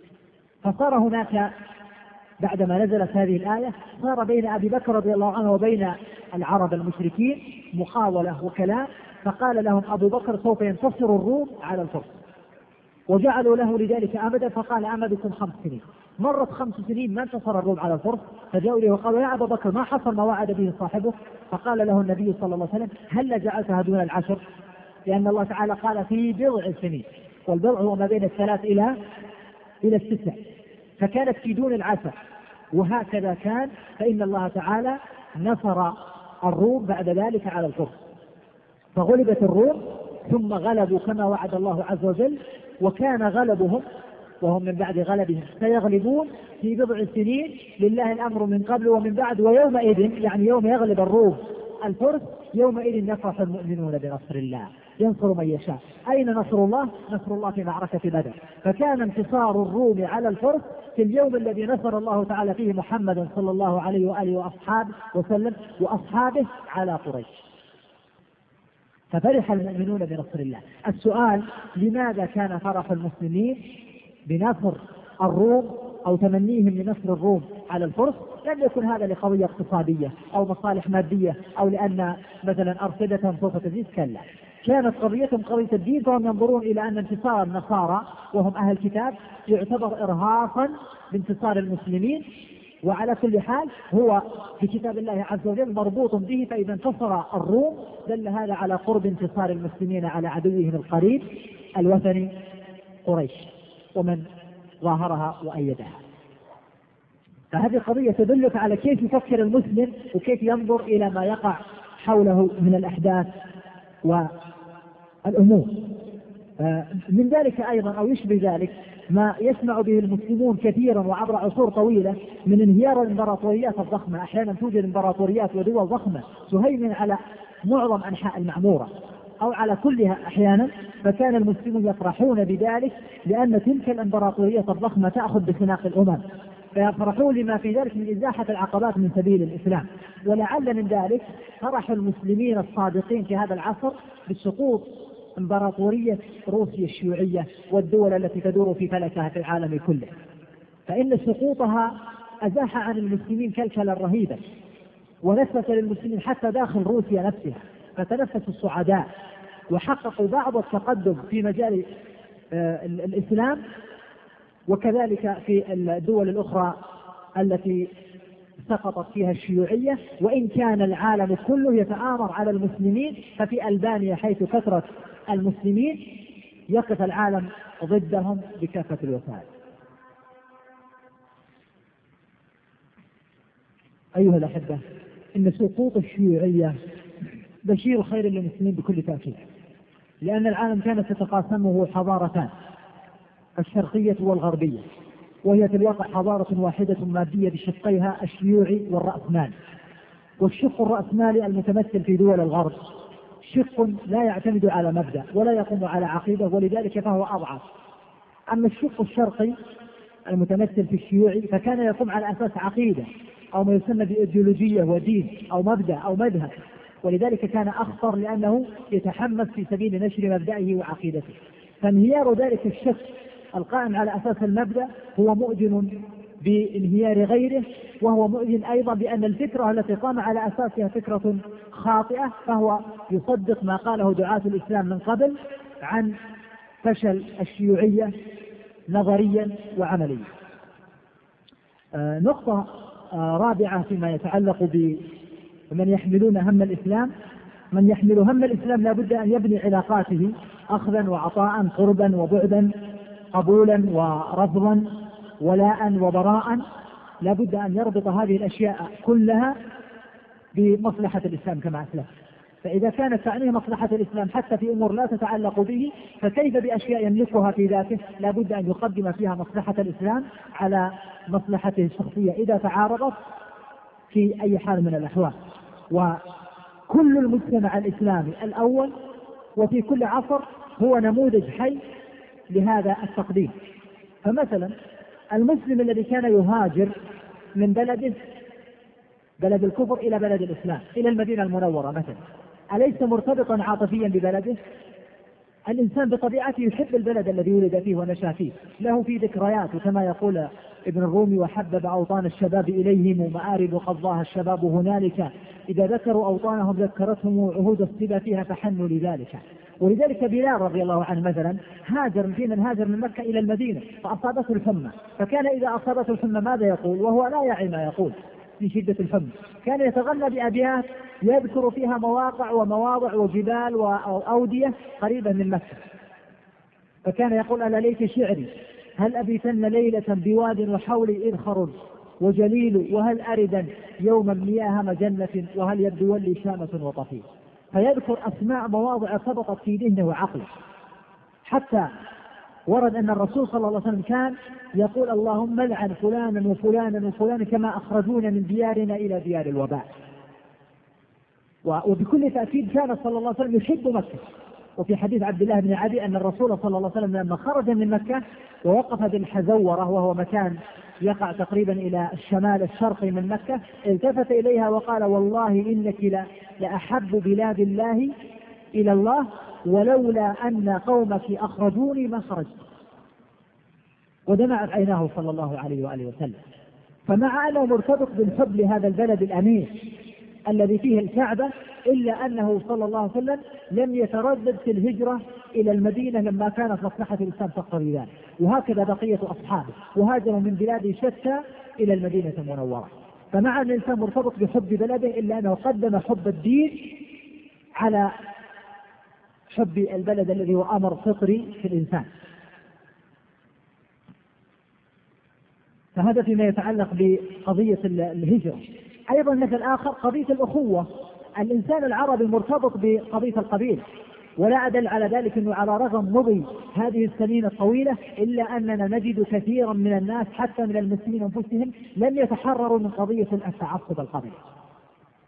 فصار هناك بعدما نزلت هذه الآية صار بين أبي بكر رضي الله عنه وبين العرب المشركين مقاولة وكلام، فقال لهم أبو بكر: سوف ينتصر الروم على الفرس، وجعلوا له لذلك أمدا، فقال: أمدكم خمس سنين. مرت خمس سنين ما انتصر الروم على الفرس، فجاءوا له وقالوا: يا أبا بكر ما حصل ما وعد به صاحبه؟ فقال له النبي صلى الله عليه وسلم: هل جعلتها دون العشر؟ لأن الله تعالى قال في بضع سنين، والبضع هو ما بين الثلاث إلى إلى التسع، فكانت في دون العشر، وهكذا كان. فإن الله تعالى نصر الروم بعد ذلك على الفرس، فغلبت الروم ثم غلبوا كما وعد الله عز وجل، وكان غلبهم وهم من بعد غلبهم سيغلبون في بضع سنين لله الأمر من قبل ومن بعد ويومئذ، يعني يوم يغلب الروم الفرس يومئذ يفرح المؤمنون بنصر الله ينصر من يشاء. أين نصر الله؟ نصر الله في معركة بدر. فكان انتصار الروم على الفرس في اليوم الذي نصر الله تعالى فيه محمد صلى الله عليه وآله وأصحابه وسلم وأصحابه على قريش، ففرح المؤمنون بنصر الله. السؤال: لماذا كان فرح المسلمين بنصر الروم أو تمنيهم لنصر الروم على الفرس؟ لم يكن هذا لقضية اقتصادية أو مصالح مادية أو لأن مثلا أرصدتهم سوف تزيد، كلا، كانت قضيتهم قضية الدين، فهم ينظرون إلى أن انتصار النصارى وهم أهل الكتاب يعتبر إرهاصا بانتصار المسلمين، وعلى كل حال هو في كتاب الله عز وجل مربوط به، فإذا انتصر الروم دل هذا على قرب انتصار المسلمين على عدوهم القريب الوثني قريش ومن ظاهرها وأيدها. فهذه قضية تدلك على كيف يفكر المسلم وكيف ينظر إلى ما يقع حوله من الأحداث والأمور. من ذلك أيضا أو يشبه ذلك ما يسمع به المسلمون كثيرا وعبر عصور طويلة من انهيار الإمبراطوريات الضخمة. أحيانا توجد إمبراطوريات ودول ضخمة تهيمن على معظم أنحاء المعمورة أو على كلها أحيانا، فكان المسلمون يفرحون بذلك لأن تلك الإمبراطوريات الضخمة تأخذ بخناق الأمم، فيفرحون لما في ذلك من إزاحة العقبات من سبيل الإسلام. ولعل من ذلك فرح المسلمين الصادقين في هذا العصر بسقوط إمبراطورية روسيا الشيوعية والدول التي تدور في فلكها في العالم كله، فإن سقوطها أزاح عن المسلمين كلكلا رهيبا، ونفس للمسلمين حتى داخل روسيا نفسها، فتنفس الصعداء وحققوا بعض التقدم في مجال آه الإسلام، وكذلك في الدول الأخرى التي سقطت فيها الشيوعية. وإن كان العالم كله يتآمر على المسلمين، ففي ألبانيا حيث كثرة المسلمين يقف العالم ضدهم بكافة الوسائل. أيها الأحبة، إن سقوط الشيوعية بشير خير للمسلمين بكل تأكيد، لأن العالم كانت تتقاسمه حضارتان، الشرقية والغربية، وهي في الواقع حضارة واحدة مادية بشقيها الشيوعي والرأسمالي. والشق الرأسمالي المتمثل في دول الغرب شق لا يعتمد على مبدأ ولا يقوم على عقيدة، ولذلك فهو أضعف. أما الشق الشرقي المتمثل في الشيوعي فكان يقوم على أساس عقيدة أو ما يسمى بإيديولوجية ودين أو مبدأ أو مذهب، ولذلك كان أخطر لأنه يتحمس في سبيل نشر مبدئه وعقيدته. فانهيار ذلك الشق القائم على أساس المبدأ هو مؤذن بانهيار غيره، وهو مؤذن أيضا بأن الفكرة التي قام على أساسها فكرة خاطئة، فهو يصدق ما قاله دعاة الإسلام من قبل عن فشل الشيوعية نظريا وعمليا. آه نقطة آه رابعة فيما يتعلق بمن يحملون هم الإسلام. من يحمل هم الإسلام لا بد أن يبني علاقاته أخذا وعطاء، قربا وبعدا، قبولا ورفضا، ولاء وبراء. لا بد أن يربط هذه الأشياء كلها بمصلحة الإسلام كما أسلف. فإذا كانت تعنيه مصلحة الإسلام حتى في أمور لا تتعلق به، فكيف بأشياء يملكها في ذاته؟ لا بد أن يقدم فيها مصلحة الإسلام على مصلحته الشخصية إذا تعارضت في أي حال من الأحوال. وكل المجتمع الإسلامي الأول وفي كل عصر هو نموذج حي لهذا التقديم. فمثلا المسلم الذي كان يهاجر من بلده بلد الكفر إلى بلد الإسلام إلى المدينة المنورة مثلا، أليس مرتبطا عاطفيا ببلده؟ الإنسان بطبيعته يحب البلد الذي ولد فيه ونشأ فيه، له في ذكريات، وكما يقول ابن الرومي: وحبب أوطان الشباب إليهم مآرب قضاها الشباب هنالك، إذا ذكروا أوطانهم ذكرتهم عهود الصبا فيها فحنوا لذلك. ولذلك بلال رضي الله عنه مثلا هاجر في من هاجر من مكة إلى المدينة فأصابته الحمى، فكان إذا أصابته الحمى ماذا يقول وهو لا يعي ما يقول من شدة الحمى؟ كان يتغنى بأبيات يذكر فيها مواقع ومواضع وجبال وأودية قريبة من مكة، فكان يقول: ألا ليت شعري هل أبيتن ليلة بواد وحولي إذخر وجليل، وهل أردا يوما مياه مجنة، وهل يبدو لي شامة وطفيل. فيذكر أسماء مواضع سبقت في ذهنه وعقله، حتى ورد أن الرسول صلى الله عليه وسلم كان يقول: اللهم لعن فلانا وفلانا وفلانا كما أخرجونا من ديارنا إلى ديار الوباء. وبكل تأكيد كان صلى الله عليه وسلم يحب مكة. وفي حديث عبد الله بن عدي أن الرسول صلى الله عليه وسلم لما خرج من مكة ووقف بالحزورة، وهو مكان يقع تقريبا إلى الشمال الشرقي من مكة، التفت إليها وقال: والله إنك لأحب بلاد الله إلى الله، ولولا أن قومك أخرجوني ما خرجت. ودمعت عيناه صلى الله عليه وآله وسلم. فمع أنه مرتبط بالحب لهذا البلد الأمين الذي فيه الكعبة، إلا أنه صلى الله عليه وسلم لم يتردد في الهجرة إلى المدينة لما كانت مصلحة الإسلام تقتضي ذلك. وهكذا بقية أصحابه وهاجروا من بلاد شتى إلى المدينة المنورة. فمع أن الإنسان مرتبط بحب بلده، إلا أنه قدم حب الدين على حب البلد الذي هو أمر فطري في الإنسان. فهذا فيما يتعلق بقضية الهجرة. أيضا مثل آخر قضية الأخوة. الإنسان العربي مرتبط بقضية القبيلة، ولا أدل على ذلك أنه على رغم مضي هذه السنين الطويلة إلا أننا نجد كثيرا من الناس حتى من المسلمين أنفسهم لم يتحرروا من قضية التعصب القبيلي.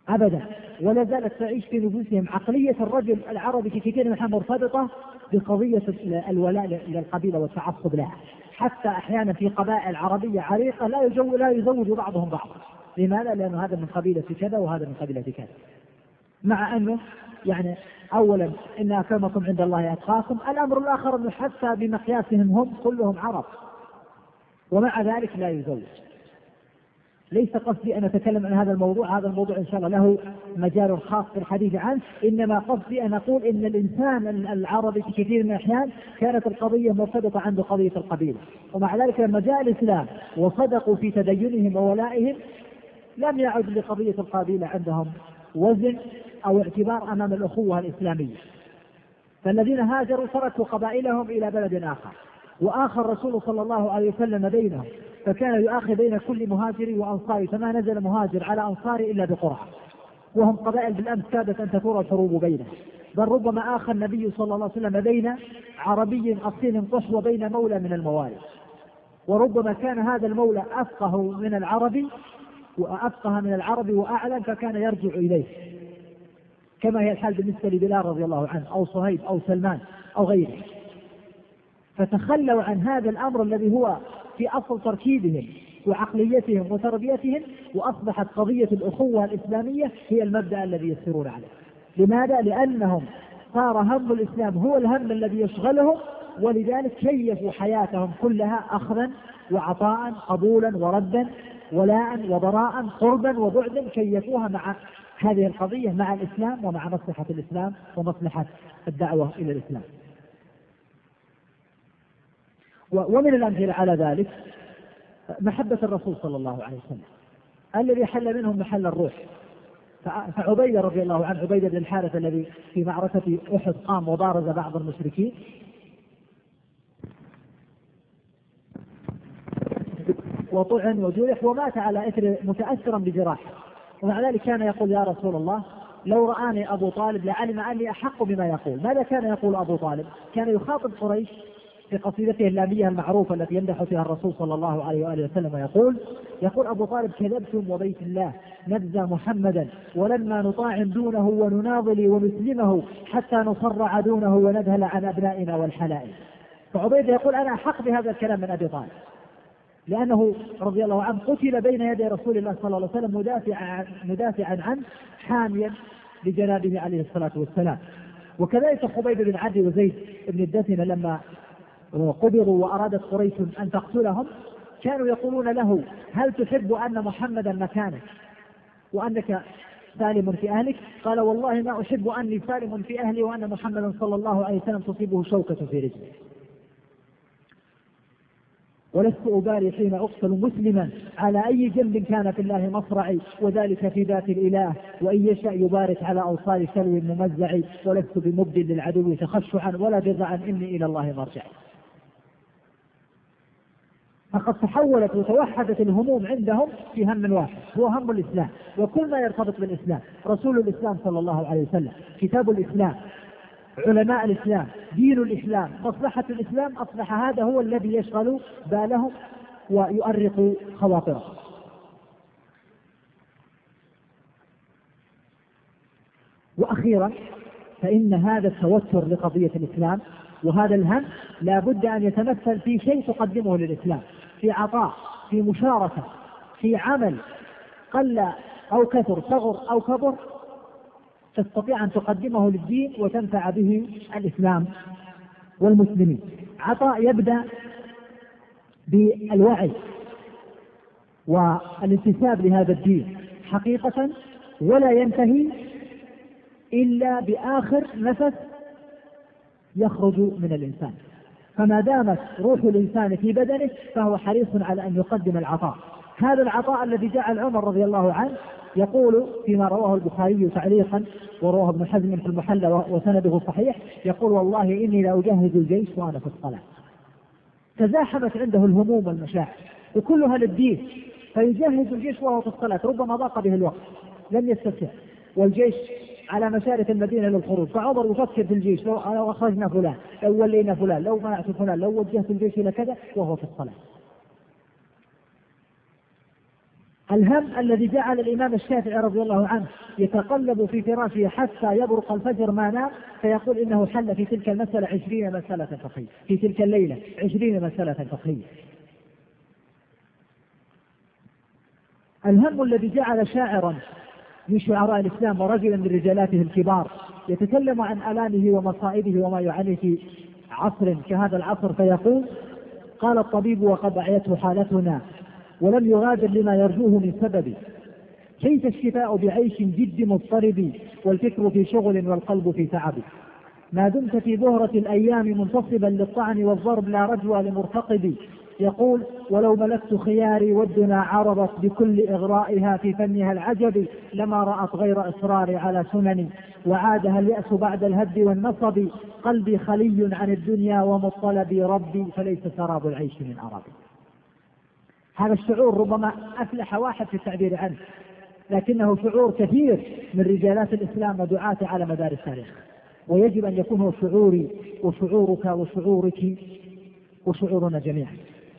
أبدا، ولا زالت تعيش في نفوسهم عقلية الرجل العربي في كثير من الأحيان مرتبطة بقضية الولاء للقبيلة والتعصب لها، حتى أحيانا في قبائل عربية عريقة لا يزوج لا يزوج بعضهم بعضا. لماذا؟ لأن هذا من قبيلة كذا وهذا من قبيلة كذا، مع أنه يعني أولا إن أكرمكم عند الله أتقاكم. الأمر الآخر أنه حتى بمقياسهم هم كلهم عرب، ومع ذلك لا يزوج. ليس قصدي أن أتكلم عن هذا الموضوع، هذا الموضوع إن شاء الله له مجال خاص في الحديث عنه، إنما قصدي أن أقول إن الإنسان العربي في كثير من الأحيان كانت القضية مرتبطة عنده قضية القبيلة، ومع ذلك لما جاء الإسلام وصدقوا في تدينهم وولائهم لم يعد لقضية القبيلة عندهم وزن أو اعتبار أمام الأخوة الإسلامية. فالذين هاجروا تركوا قبائلهم إلى بلد آخر، وآخر رسول صلى الله عليه وسلم بينهم، فكان يؤاخي بين كل مهاجر وأنصار، فما نزل مهاجر على أنصار إلا بقرعة، وهم قبائل بالأمس كادت أن تثور الحروب بينهم، بل ربما آخى النبي صلى الله عليه وسلم بين عربي أصيل قش وبين مولى من الموالي، وربما كان هذا المولى أفقه من العربي وأفقه من العربي وأعلم، فكان يرجع إليه، كما هي الحال بالنسبة لبلال رضي الله عنه أو صهيب أو سلمان أو غيره. فتخلوا عن هذا الأمر الذي هو في أصل تركيبهم وعقليتهم وتربيتهم، وأصبحت قضية الأخوة الإسلامية هي المبدأ الذي يسيرون عليه. لماذا؟ لأنهم صار هم الإسلام هو الهم الذي يشغلهم، ولذلك كيفوا حياتهم كلها أخذا وعطاء، قبولا وردا، ولاء وبراء، قربا وبعدا، كيفوها مع هذه القضية، مع الإسلام ومع مصلحة الإسلام ومصلحة الدعوة إلى الإسلام. ومن الأمثلة على ذلك محبة الرسول صلى الله عليه وسلم الذي حل منهم محل الروح. فعبيدة رضي الله عنه، عبيدة بن الحارث الذي في معركة أحد قام وبارز بعض المشركين، وطعن وجرح ومات على إثر متأثرا بجراحه، ومع ذلك كان يقول يا رسول الله لو رآني أبو طالب لعلم أني أحق بما يقول. ماذا كان يقول أبو طالب؟ كان يخاطب قريش في قصيدته اللامية المعروفة التي يمدح فيها الرسول صلى الله عليه وآله وسلم، يقول يقول أبو طالب كذبتم وبيت الله نبذى محمدا ولما نطاعن دونه ونناضل ونسلمه حتى نصرع دونه وندهل عن أبنائنا والحلائل. فعبيدة يقول أنا أحق بهذا الكلام من أبي طالب، لأنه رضي الله عنه قتل بين يدي رسول الله صلى الله عليه وسلم مدافعا مدافعا عنه حاميا لجنابه عليه الصلاة والسلام. وكذلك خبيب بن عدي وزيد بن الدثنة لما قبضوا وأرادت قريش أن تقتلهم كانوا يقولون له هل تحب أن محمدا مكانك وأنك سالم في أهلك؟ قال والله ما أحب أني سالم في أهلي وأن محمدا صلى الله عليه وسلم تصيبه شوكة في رجله، ولست أبالي حين أقتل مسلما على أي جنب كان في الله مصرعي، وذلك في ذات الإله وإن يشاء يبارك على أوصال سلو ممزع، ولست بمبدل للعدو تخشعا ولا جزعا إني إلى الله مرجعي. فقد تحولت وتوحدت الهموم عندهم في هم واحد هو هم الإسلام، وكل ما يرتبط بالإسلام، رسول الإسلام صلى الله عليه وسلم، كتاب الإسلام، علماء الإسلام، دين الإسلام، مصلحة الإسلام، أصبح هذا هو الذي يشغل بالهم ويؤرق خواطرهم. وأخيرا فإن هذا التوتر لقضية الإسلام وهذا الهم لا بد أن يتمثل في شيء تقدمه للإسلام، في عطاء، في مشاركة، في عمل قل أو كثر، صغر أو كبر، تستطيع أن تقدمه للدين وتنفع به الإسلام والمسلمين. عطاء يبدأ بالوعي والانتساب لهذا الدين حقيقة، ولا ينتهي إلا بآخر نفس يخرج من الإنسان. فما دامت روح الإنسان في بدنه فهو حريص على أن يقدم العطاء. هذا العطاء الذي جعل عمر رضي الله عنه يقول فيما رواه البخاري تعليقا ورواه ابن حزم في المحلى وسنده صحيح، يقول والله إني لا أجهز الجيش وأنا في الصلاة. تزاحمت عنده الهموم والمشاعر وكلها للدين، فيجهز الجيش وهو في الصلاة، ربما ضاق به الوقت لم يستطع، والجيش على مشارف المدينة للخروج، فعمر يفكر في الجيش لو أخرجنا فلان، لو ولينا فلان، لو منعت فلان، لو وجهت الجيش إلى كذا، وهو في الصلاة. الهم الذي جعل الإمام الشافعي رضي الله عنه يتقلب في فراشه حتى يبرق الفجر ما نام، فيقول إنه حل في تلك المسألة عشرين مسألة فقهية، في تلك الليلة عشرين مسألة فقهية. الهم الذي جعل شاعرا من شعراء الإسلام ورجلا من رجالاته الكبار يتكلم عن آلامه ومصائبه وما يعانيه في عصر كهذا العصر، فيقول: قال الطبيب وقد أعيته حالتنا ولم يغادر لما يرجوه من سبب، كيف الشفاء بعيش جد مضطرب والفكر في شغل والقلب في تعب، ما دمت في ظهرة الأيام منتصبا للطعن والضرب لا رجوى لمرتقب. يقول: ولو ملكت خياري والدنا عرضت بكل إغرائها في فنها العجب لما رأت غير إصراري على سنني وعادها اليأس بعد الهد والنصب، قلبي خلي عن الدنيا ومطلبي ربي فليس سراب العيش من أربي. هذا الشعور ربما أفلح واحد في التعبير عنه، لكنه شعور كثير من رجالات الإسلام ودعاة على مدار التاريخ، ويجب أن يكون هو شعوري وشعورك وشعورك وشعورنا جميعا.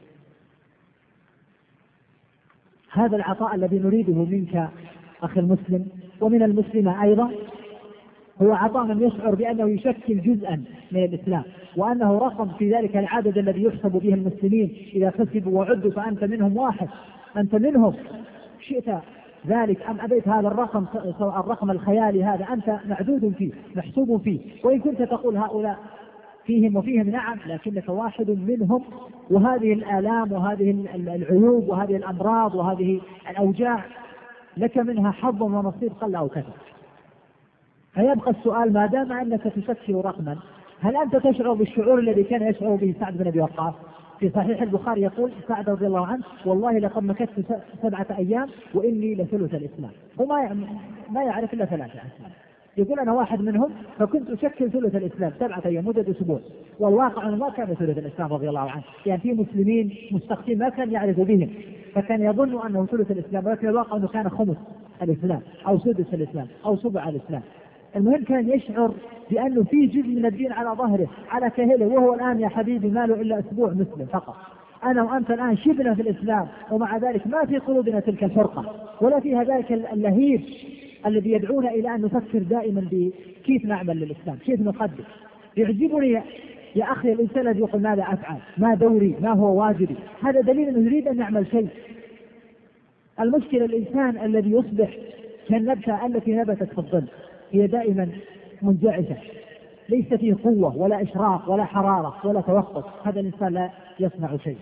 هذا العطاء الذي نريده منك أخي المسلم ومن المسلمة أيضا هو عطاء من يشعر بأنه يشكل جزءا من الإسلام، وأنه رقم في ذلك العدد الذي يحسب به المسلمين إذا حسبوا وعدوا فأنت منهم واحد، أنت منهم شئت ذلك أم أبيت. هذا الرقم الرقم الخيالي هذا أنت معدود فيه محسوب فيه، وإن كنت تقول هؤلاء فيهم وفيهم نعم، لكنك واحد منهم، وهذه الآلام وهذه العيوب وهذه الأمراض وهذه الأوجاع لك منها حظ ونصيب قل أو كثر. فيبقى السؤال: ما دام أنك تشكل رقما، هل أنت تشعر بالشعور الذي كان يشعر به سعد بن أبي وقاص؟ في صحيح البخاري يقول سعد رضي الله عنه: والله لقد مكثت سبعة أيام وإني لثلث الإسلام. وما ما يعرف إلا ثلاثة أسلام. يقول: أنا واحد منهم فكنت أشكل ثلث الإسلام سبعة أيام مدة أسبوع، والواقع أنه ما كان ثلث الإسلام رضي الله عنه، يعني في مسلمين مستقيم ما كان يعرف بهم فكان يظن أنه ثلث الإسلام، ولكن الواقع أنه كان خمس الإسلام أو سدس الإسلام أو سبع الإسلام. المهم كان يشعر بأنه في جزء من الدين على ظهره على كهله، وهو الآن يا حبيبي ما له إلا أسبوع مسلم فقط. أنا وأنت الآن شبنا في الإسلام، ومع ذلك ما في قلوبنا تلك الفرقة ولا فيها ذلك اللهيب الذي يدعونا إلى أن نفكر دائما بكيف نعمل للإسلام، كيف نقدم. يعجبني يا أخي الإنسان الذي يقول ماذا أفعل، ما دوري، ما هو واجبي. هذا دليل أنه يريد أن يعمل شيء. المشكلة الإنسان الذي يصبح كالنبتة التي نبتت في الظل، هي دائما منجعشة، ليس فيه قوة ولا إشراق ولا حرارة ولا توقف، هذا الإنسان لا يصنع شيء.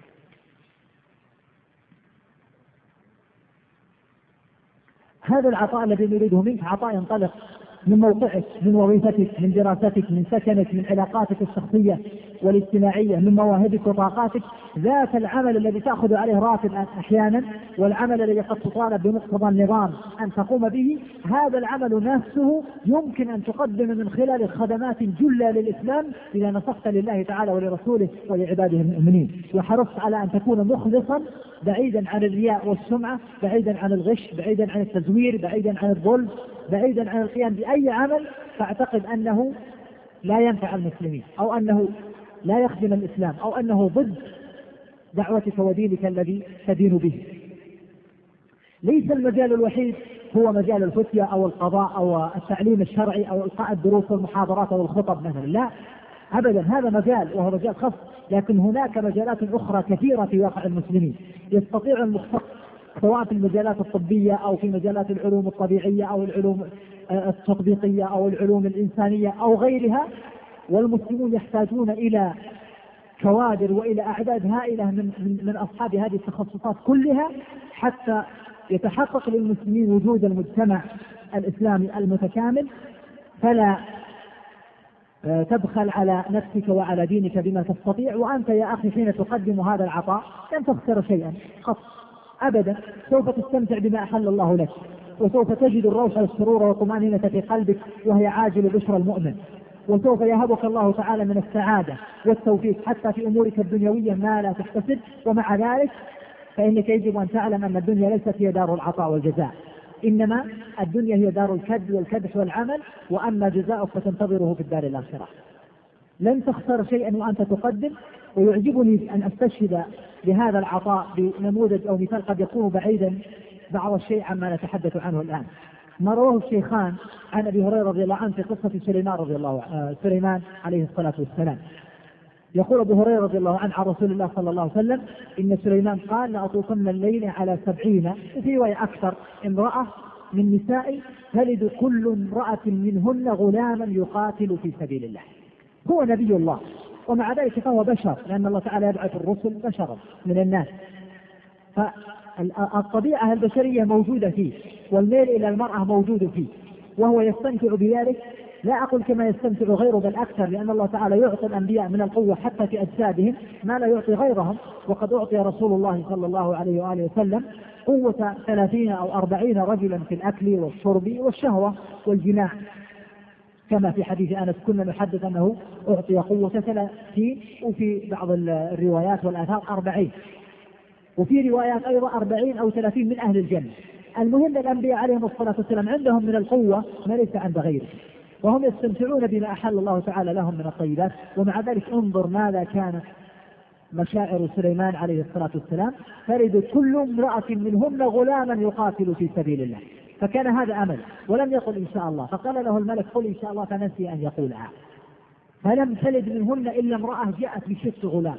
هذا العطاء الذي نريده منك عطاء ينطلق من موقعك، من وظيفتك، من دراستك، من سكنك، من علاقاتك الشخصية والاجتماعية، من مواهبك وطاقاتك. ذات العمل الذي تأخذ عليه راتب أحيانا، والعمل الذي قد تطالب بمقتضى النظام أن تقوم به، هذا العمل نفسه يمكن أن تقدم من خلال خدمات جلة للإسلام إذا نصحت لله تعالى ولرسوله ولعباده المؤمنين، وحرصت على أن تكون مخلصا بعيدا عن الرياء والسمعة، بعيدا عن الغش، بعيدا عن التزوير، بعيدا عن الظلم، بعيدا عن القيام بأي عمل تعتقد أنه لا ينفع المسلمين أو أنه لا يخدم الإسلام أو أنه ضد دعوتك ودينك الذي تدين به. ليس المجال الوحيد هو مجال الفتية أو القضاء أو التعليم الشرعي أو إلقاء الدروس والمحاضرات أو الخطب مثلا، لا أبدا، هذا مجال وهو مجال خاص، لكن هناك مجالات أخرى كثيرة في واقع المسلمين يستطيع المختص سواء في المجالات الطبية أو في مجالات العلوم الطبيعية أو العلوم التطبيقية أو العلوم الإنسانية أو غيرها، والمسلمون يحتاجون إلى كوادر وإلى أعداد هائلة من, من, من أصحاب هذه التخصصات كلها حتى يتحقق للمسلمين وجود المجتمع الإسلامي المتكامل. فلا تبخل على نفسك وعلى دينك بما تستطيع، وأنت يا أخي حين تقدم هذا العطاء لن تخسر شيئا قط أبدا، سوف تستمتع بما أحل الله لك، وسوف تجد الروح والسرور والطمأنينة في قلبك وهي عاجل بشرى المؤمن، وسوف يهبك الله تعالى من السعادة والتوفيق حتى في أمورك الدنيوية ما لا تحتسب. ومع ذلك فإنك يجب أن تعلم أن الدنيا ليست هي دار العطاء والجزاء، إنما الدنيا هي دار الكد والكدح والعمل، وأما جزاؤك فتنتظره في الدار الآخرة. لن تخسر شيئا وأنت تقدم، ويعجبني أن أستشهد بهذا العطاء بنموذج أو مثال قد يكون بعيدا بعض الشيء عما نتحدث عنه الآن. ما رواه الشيخان عن أبي هريرة رضي الله عنه في قصة سليمان رضي الله عنه سليمان عليه الصلاة والسلام. يقول أبو هريرة رضي الله عنه عن رسول الله صلى الله عليه وسلم إن سليمان قال لأطوفن الليل على سبعين، وفي رواية أكثر، امرأة من نساء تلد كل امرأة منهن غلاما يقاتل في سبيل الله. هو نبي الله ومع ذلك فهو بشر، لأن الله تعالى يبعث الرسل بشرا من الناس، فالطبيعة البشرية موجودة فيه والميل إلى المرأة موجود فيه، وهو يستمتع بذلك. لا أقول كما يستمتع غيره بل أكثر، لأن الله تعالى يعطي الأنبياء من القوة حتى في أجسادهم ما لا يعطي غيرهم. وقد أعطي رسول الله صلى الله عليه وآله وسلم قوة ثلاثين أو أربعين رجلا في الأكل والشرب والشهوة والجماع، كما في حديث أنس كنا نحدث أنه أعطي قوة ثلاثين، وفي بعض الروايات والآثار أربعين، وفي روايات أيضا أربعين أو ثلاثين من أهل الجنة. المهم الأنبياء عليهم الصلاة والسلام عندهم من القوة ما ليس عند غيره، وهم يستمتعون بما أحل الله تعالى لهم من الطيبات. ومع ذلك انظر ماذا كانت مشاعر سليمان عليه الصلاة والسلام: تلد كل امرأة منهن غلاما يقاتل في سبيل الله. فكان هذا أمل، ولم يقل إن شاء الله، فقال له الملك قل إن شاء الله، فنسي أن يقولها، فلم تلد منهن إلا امرأة جاءت بشق غلام.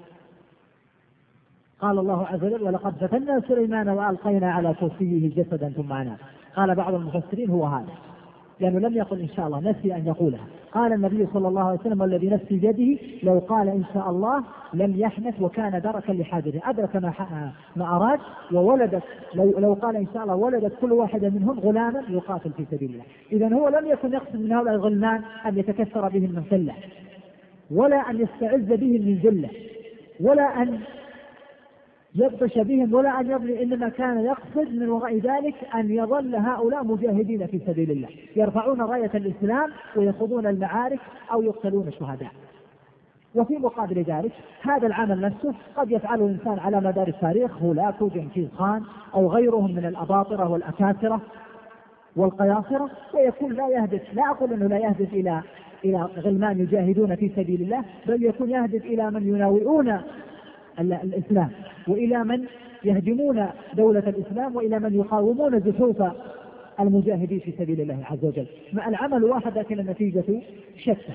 قال الله عز وجل: ولقد فتنا سليمان وألقينا على كرسيه جسدا ثم أناب. قال بعض المفسرين هو هذا، لأنه لم يقل إن شاء الله، نسي أن يقولها. قال النبي صلى الله عليه وسلم: والذي نفسي بيده لو قال إن شاء الله لم يحنث وكان دركا لحاجته، أدرك ما, ما أراد وولدت. لو, لو قال إن شاء الله ولدت كل واحدة منهم غلاما يقاتل في سبيل الله. إذن هو لم يكن يقصد من هؤلاء الغلمان أن يتكثر بهم من قلة، ولا أن يستعز بهم من ذلة، ولا أن يبطش بهم، ولا أن يظلم، إنما كان يقصد من وراء ذلك أن يظل هؤلاء مجاهدين في سبيل الله، يرفعون راية الإسلام ويخوضون المعارك أو يقتلون شهداء. وفي مقابل ذلك هذا العمل نفسه قد يفعله الإنسان على مدار التاريخ، هولاكو، جنكيز خان أو غيرهم من الأباطرة والأكاثرة والقياصرة، ويكون لا يهدف، لا أقول أنه لا يهدف إلى إلى غلمان يجاهدون في سبيل الله، بل يكون يهدف إلى من يناوئون الإسلام، وإلى من يهدمون دولة الإسلام، وإلى من يقاومون زحوف المجاهدين في سبيل الله عز وجل. مع العمل واحد لكن النتيجة شتى.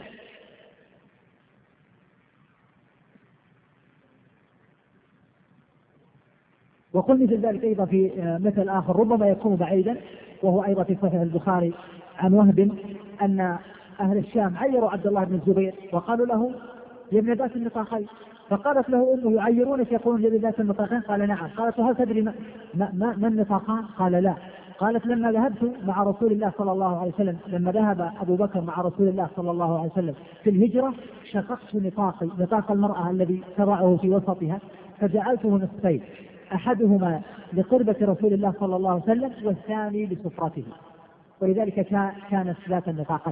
وقل مثل ذلك أيضا في مثل آخر ربما يكون بعيدا، وهو أيضا في صحيح البخاري عن وهب أن أهل الشام عيروا عبد الله بن الزبير وقالوا له: يا ابن ذات النطاقين. فقالت له أمه: يعيرونك يقولون يا ابن ذات النطاقين؟ قال: نعم. قالت: هل تدري ما, ما, ما النطاقان؟ قال: لا. قالت: لما ذهبت مع رسول الله صلى الله عليه وسلم، لما ذهب أبو بكر مع رسول الله صلى الله عليه وسلم في الهجرة، شققت نطاقي، نطاق المرأة الذي تضعه في وسطها، فجعلته نصفين، أحدهما لقربة رسول الله صلى الله عليه وسلم والثاني لسفرته، ولذلك كانت ذات النطاقين.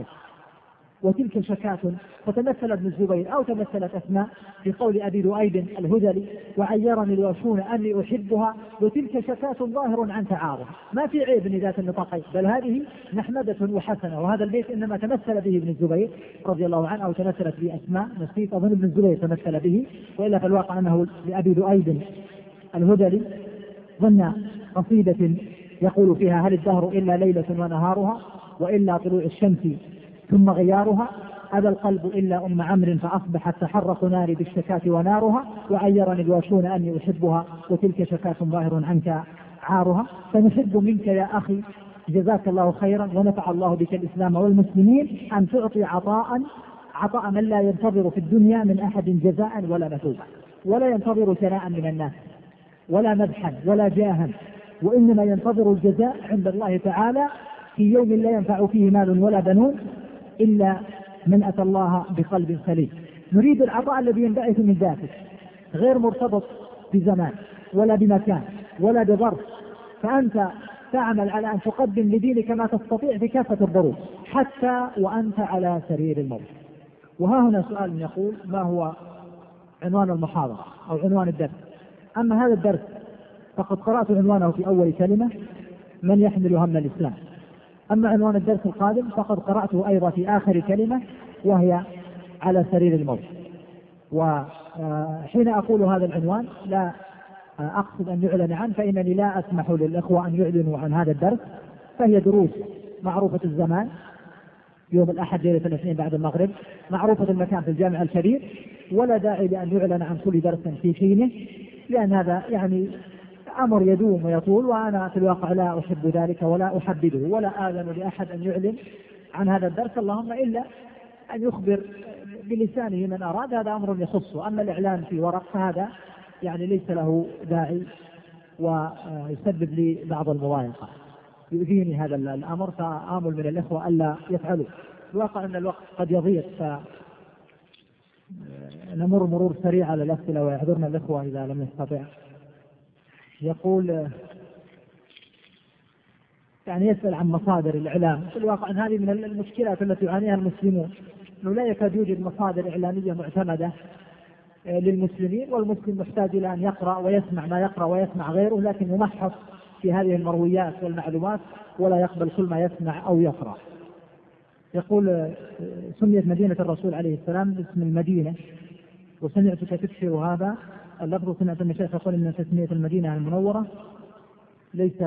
وتلك شكاة. فتمثل ابن الزبير أو تمثلت أسماء في قول أبي ذؤيب الهذلي: وعيرني الواشون أني أحبها، وتلك شكاة ظاهر عن تعارض. ما في عيب من ذات النطاقين، بل هذه محمدة وحسنة. وهذا البيت إنما تمثل به ابن الزبير رضي الله عنه، أو تمثلت به أسماء نسيت أظن ابن الزبير تمثل به، وإلا فالواقع أنه لأبي ذؤيب الهذلي ظن قصيدة يقول فيها: هل الدهر إلا ليلة ونهارها، وإلا طلوع الشمس ثم غيارها، أبى القلب إلا أم عمرو فأصبحت تحرق ناري بالشكاة ونارها، وعيرني الواشون أني أحبها، وتلك شكاة ظاهر عنك عارها. فنحب منك يا أخي جزاك الله خيرا ونفع الله بك الإسلام والمسلمين أن تعطي عطاء عطاء من لا ينتظر في الدنيا من أحد جزاء ولا مثوبة، ولا ينتظر ثناء من الناس ولا مدحا ولا جاها، وإنما ينتظر الجزاء عند الله تعالى في يوم لا ينفع فيه مال ولا بنون إلا من أتى الله بقلب سليم. نريد العطاء الذي ينبعث من ذاته، غير مرتبط بزمان ولا بمكان ولا بظرف، فأنت تعمل على أن تقدم لدينك ما تستطيع في كافة الظروف حتى وأنت على سرير الموت. وها هنا سؤال يقول: ما هو عنوان المحاضرة أو عنوان الدرس؟ أما هذا الدرس فقد قرأت عنوانه في أول كلمة: من يحمل هم الإسلام. أما عنوان الدرس القادم فقد قرأته أيضا في آخر كلمة، وهي على سرير الموت. وحين أقول هذا العنوان لا أقصد أن يعلن عنه، فإنني لا أسمح للإخوة أن يعلنوا عن هذا الدرس، فهي دروس معروفة الزمان يوم الأحد ليلة الاثنين بعد المغرب، معروفة المكان في الجامع الكبير، ولا داعي لأن يعلن عن كل درس في حينه، لأن هذا يعني أمر يدوم ويطول، وأنا في الواقع لا أحب ذلك ولا أحدده ولا آذن لأحد أن يعلن عن هذا الدرس، اللهم إلا أن يخبر بلسانه من أراد، هذا أمر يخصه. أما الإعلان في ورق فهذا يعني ليس له داعي ويسبب لي بعض المضايقة، يؤذيني هذا الأمر، فآمل من الإخوة ألا يفعلوا. الواقع أن الوقت قد يضيق، فنمر مرور سريع على الأسئلة ويعذرنا الإخوة إذا لم يستطع. يقول يعني يسأل عن مصادر الإعلام. في الواقع أن هذه من المشكلات التي يعانيها المسلمون، أنه لا يكاد يوجد مصادر إعلامية معتمدة للمسلمين، والمسلم محتاج إلى أن يقرأ ويسمع ما يقرأ ويسمع غيره، لكن يمحص في هذه المرويات والمعلومات ولا يقبل كل ما يسمع أو يقرأ. يقول سميت مدينة الرسول عليه السلام باسم المدينة، وسمعتك تكثر هذا اللفظ، سمعت المشايخ يقول أن تسمية المدينة المنورة ليس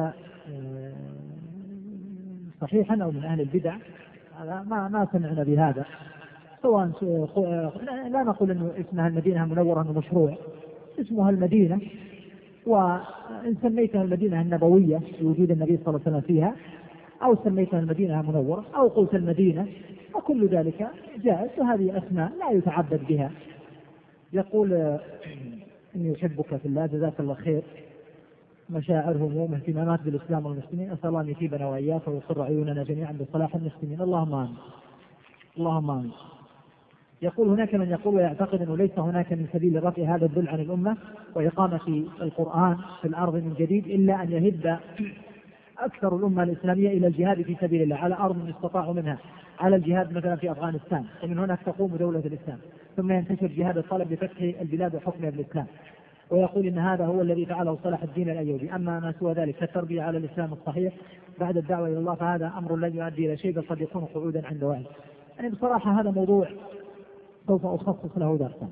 صحيحا أو من أهل البدع، هذا ما ما سمعنا بهذا. سواء لا نقول أنه اسمها المدينة المنورة أنه مشروع، اسمها المدينة، وإن سميتها المدينة النبوية لوجود النبي صلى الله عليه وسلم فيها، أو سميتها المدينة المنورة، أو قلت المدينة، وكل ذلك جائز، وهذه أسماء لا يتعبد بها. يقول إني أحبك في الله، جزاك الله خير، مشاعرهم واهتمامات بالإسلام والمسلمين، أسأل الله أن يثيبنا وإياك ويقر عيوننا جميعا بصلاح المسلمين، اللهم آمين اللهم آمين. يقول هناك من يقول ويعتقد أنه ليس هناك من سبيل لرفع هذا الذل عن الأمة وإقامة القرآن في الأرض من جديد إلا أن يهب أكثر الأمة الإسلامية إلى الجهاد في سبيل الله على أرض استطاعوا منها، على الجهاد مثلا في أفغانستان، ومن هناك تقوم دولة الإسلام، ثم ينتشر جهاد الطلب بفتح البلاد وحكمها بالإسلام. ويقول إن هذا هو الذي فعله صلاح الدين الأيوبي. أما ما سوى ذلك كالتربية على الإسلام الصحيح بعد الدعوة إلى الله فهذا أمر لا يؤدي إلى شيء، بل قد يكون قعودا عند وعي. يعني بصراحة هذا موضوع سوف أخصص له درسا.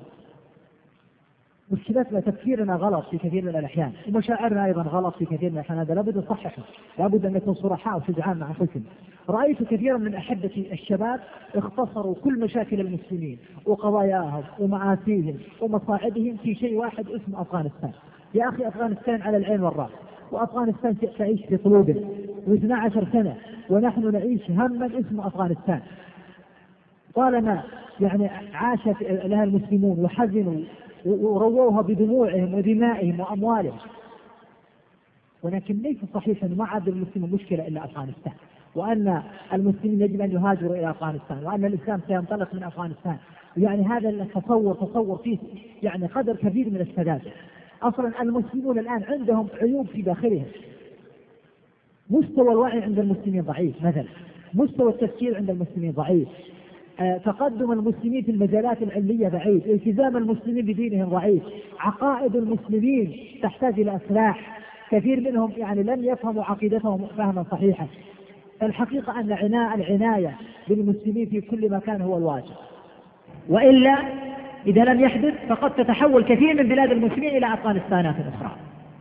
مشكلتنا تفكيرنا غلط في كثير من الأحيان، ومشاعرنا أيضا غلط في كثير من الأحيان، هذا لابد نصححه، لابد أن نكون صرحاء وشجعان مع حسن. رأيت كثيرا من أحبتي الشباب اختصروا كل مشاكل المسلمين وقضاياهم ومعاسيهم ومصاعبهم في شيء واحد اسمه أفغانستان. يا أخي أفغانستان على العين والرأس، وأفغانستان تعيش في قلوبنا واثنى عشر سنة ونحن نعيش هما اسمه أفغانستان. طالما يعني عاشت لها المسلمون وحزنوا ورووها بدموعهم ودمائهم وأموالهم، ولكن ليس صحيحا ما عاد المسلمين مشكلة إلا أفغانستان، وأن المسلمين يجب أن يهاجروا إلى أفغانستان، وأن الإسلام سينطلق من أفغانستان. يعني هذا التصور تصور فيه يعني قدر كبير من السذاجة. أصلا المسلمون الآن عندهم عيوب في داخلهم، مستوى الوعي عند المسلمين ضعيف مثلا، مستوى التفكير عند المسلمين ضعيف، تقدم المسلمين في المجالات العلمية ضعيف، التزام المسلمين بدينهم ضعيف، عقائد المسلمين تحتاج إلى إصلاح، كثير منهم يعني لم يفهموا عقيدتهم فهما صحيحا. الحقيقة أن عناء العناية بالمسلمين في كل مكان هو الواجب، وإلا إذا لم يحدث فقد تتحول كثير من بلاد المسلمين إلى أفغانستانات أخرى.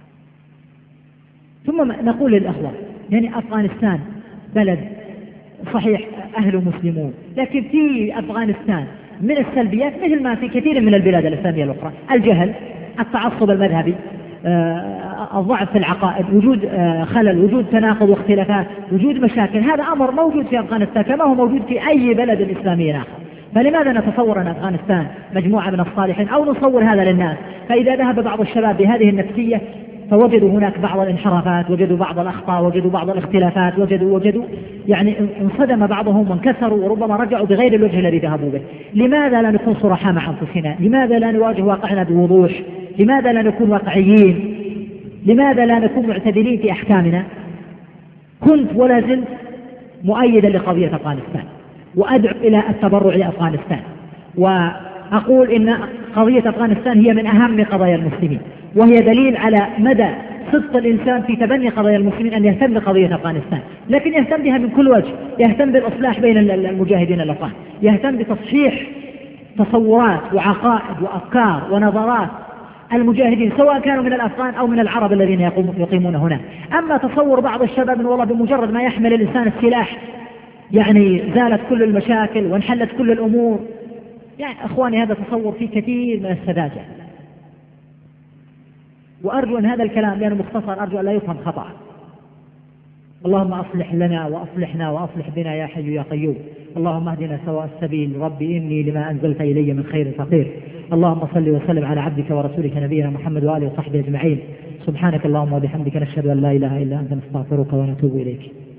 ثم نقول للأخوة يعني أفغانستان بلد صحيح أهل مسلمون، لكن في أفغانستان من السلبيات مثل ما في كثير من البلاد الإسلامية الأخرى: الجهل، التعصب المذهبي، الضعف في العقائد، وجود خلل، وجود تناقض واختلافات، وجود مشاكل. هذا أمر موجود في أفغانستان كما هو موجود في أي بلد إسلامي آخر. فلماذا نتصور أن أفغانستان مجموعة من الصالحين أو نصور هذا للناس؟ فإذا ذهب بعض الشباب بهذه النفسية فوجدوا هناك بعض الانحرافات، وجدوا بعض الأخطاء، وجدوا بعض الاختلافات، وجدوا وجدوا يعني انصدم بعضهم وانكسروا، وربما رجعوا بغير الوجه الذي ذهبوا به. لماذا لا نكون صرحاء مع أنفسنا؟ لماذا لا نواجه واقعنا بوضوح؟ لماذا لا نكون واقعيين؟ لماذا لا نكون معتدلين في أحكامنا؟ كنت ولا زلت مؤيدا لقضية أفغانستان، وأدعو إلى التبرع لأفغانستان، وأقول إن قضية أفغانستان هي من أهم قضايا المسلمين، وهي دليل على مدى صدق الإنسان في تبني قضايا المسلمين أن يهتم بقضية أفغانستان، لكن يهتم بها من كل وجه، يهتم بالإصلاح بين المجاهدين الأفغان، يهتم بتصحيح تصورات وعقائد وأفكار ونظرات المجاهدين سواء كانوا من الأفغان أو من العرب الذين يقيمون هنا. أما تصور بعض الشباب والله بمجرد ما يحمل الإنسان السلاح يعني زالت كل المشاكل وانحلت كل الأمور، يعني أخواني هذا تصور فيه كثير من السذاجة. وأرجو أن هذا الكلام لأنه مختصر أرجو أن لا يفهم خطأ. اللهم أصلح لنا وأصلحنا وأصلح بنا يا حي يا قيوم. اللهم اهدنا سواء السبيل. ربي إني لما أنزلت إلي من خير فقير. اللهم صل وسلم على عبدك ورسولك نبينا محمد وآله وصحبه أجمعين. سبحانك اللهم وبحمدك نشهد أن لا إله إلا أنت نستغفرك ونتوب إليك.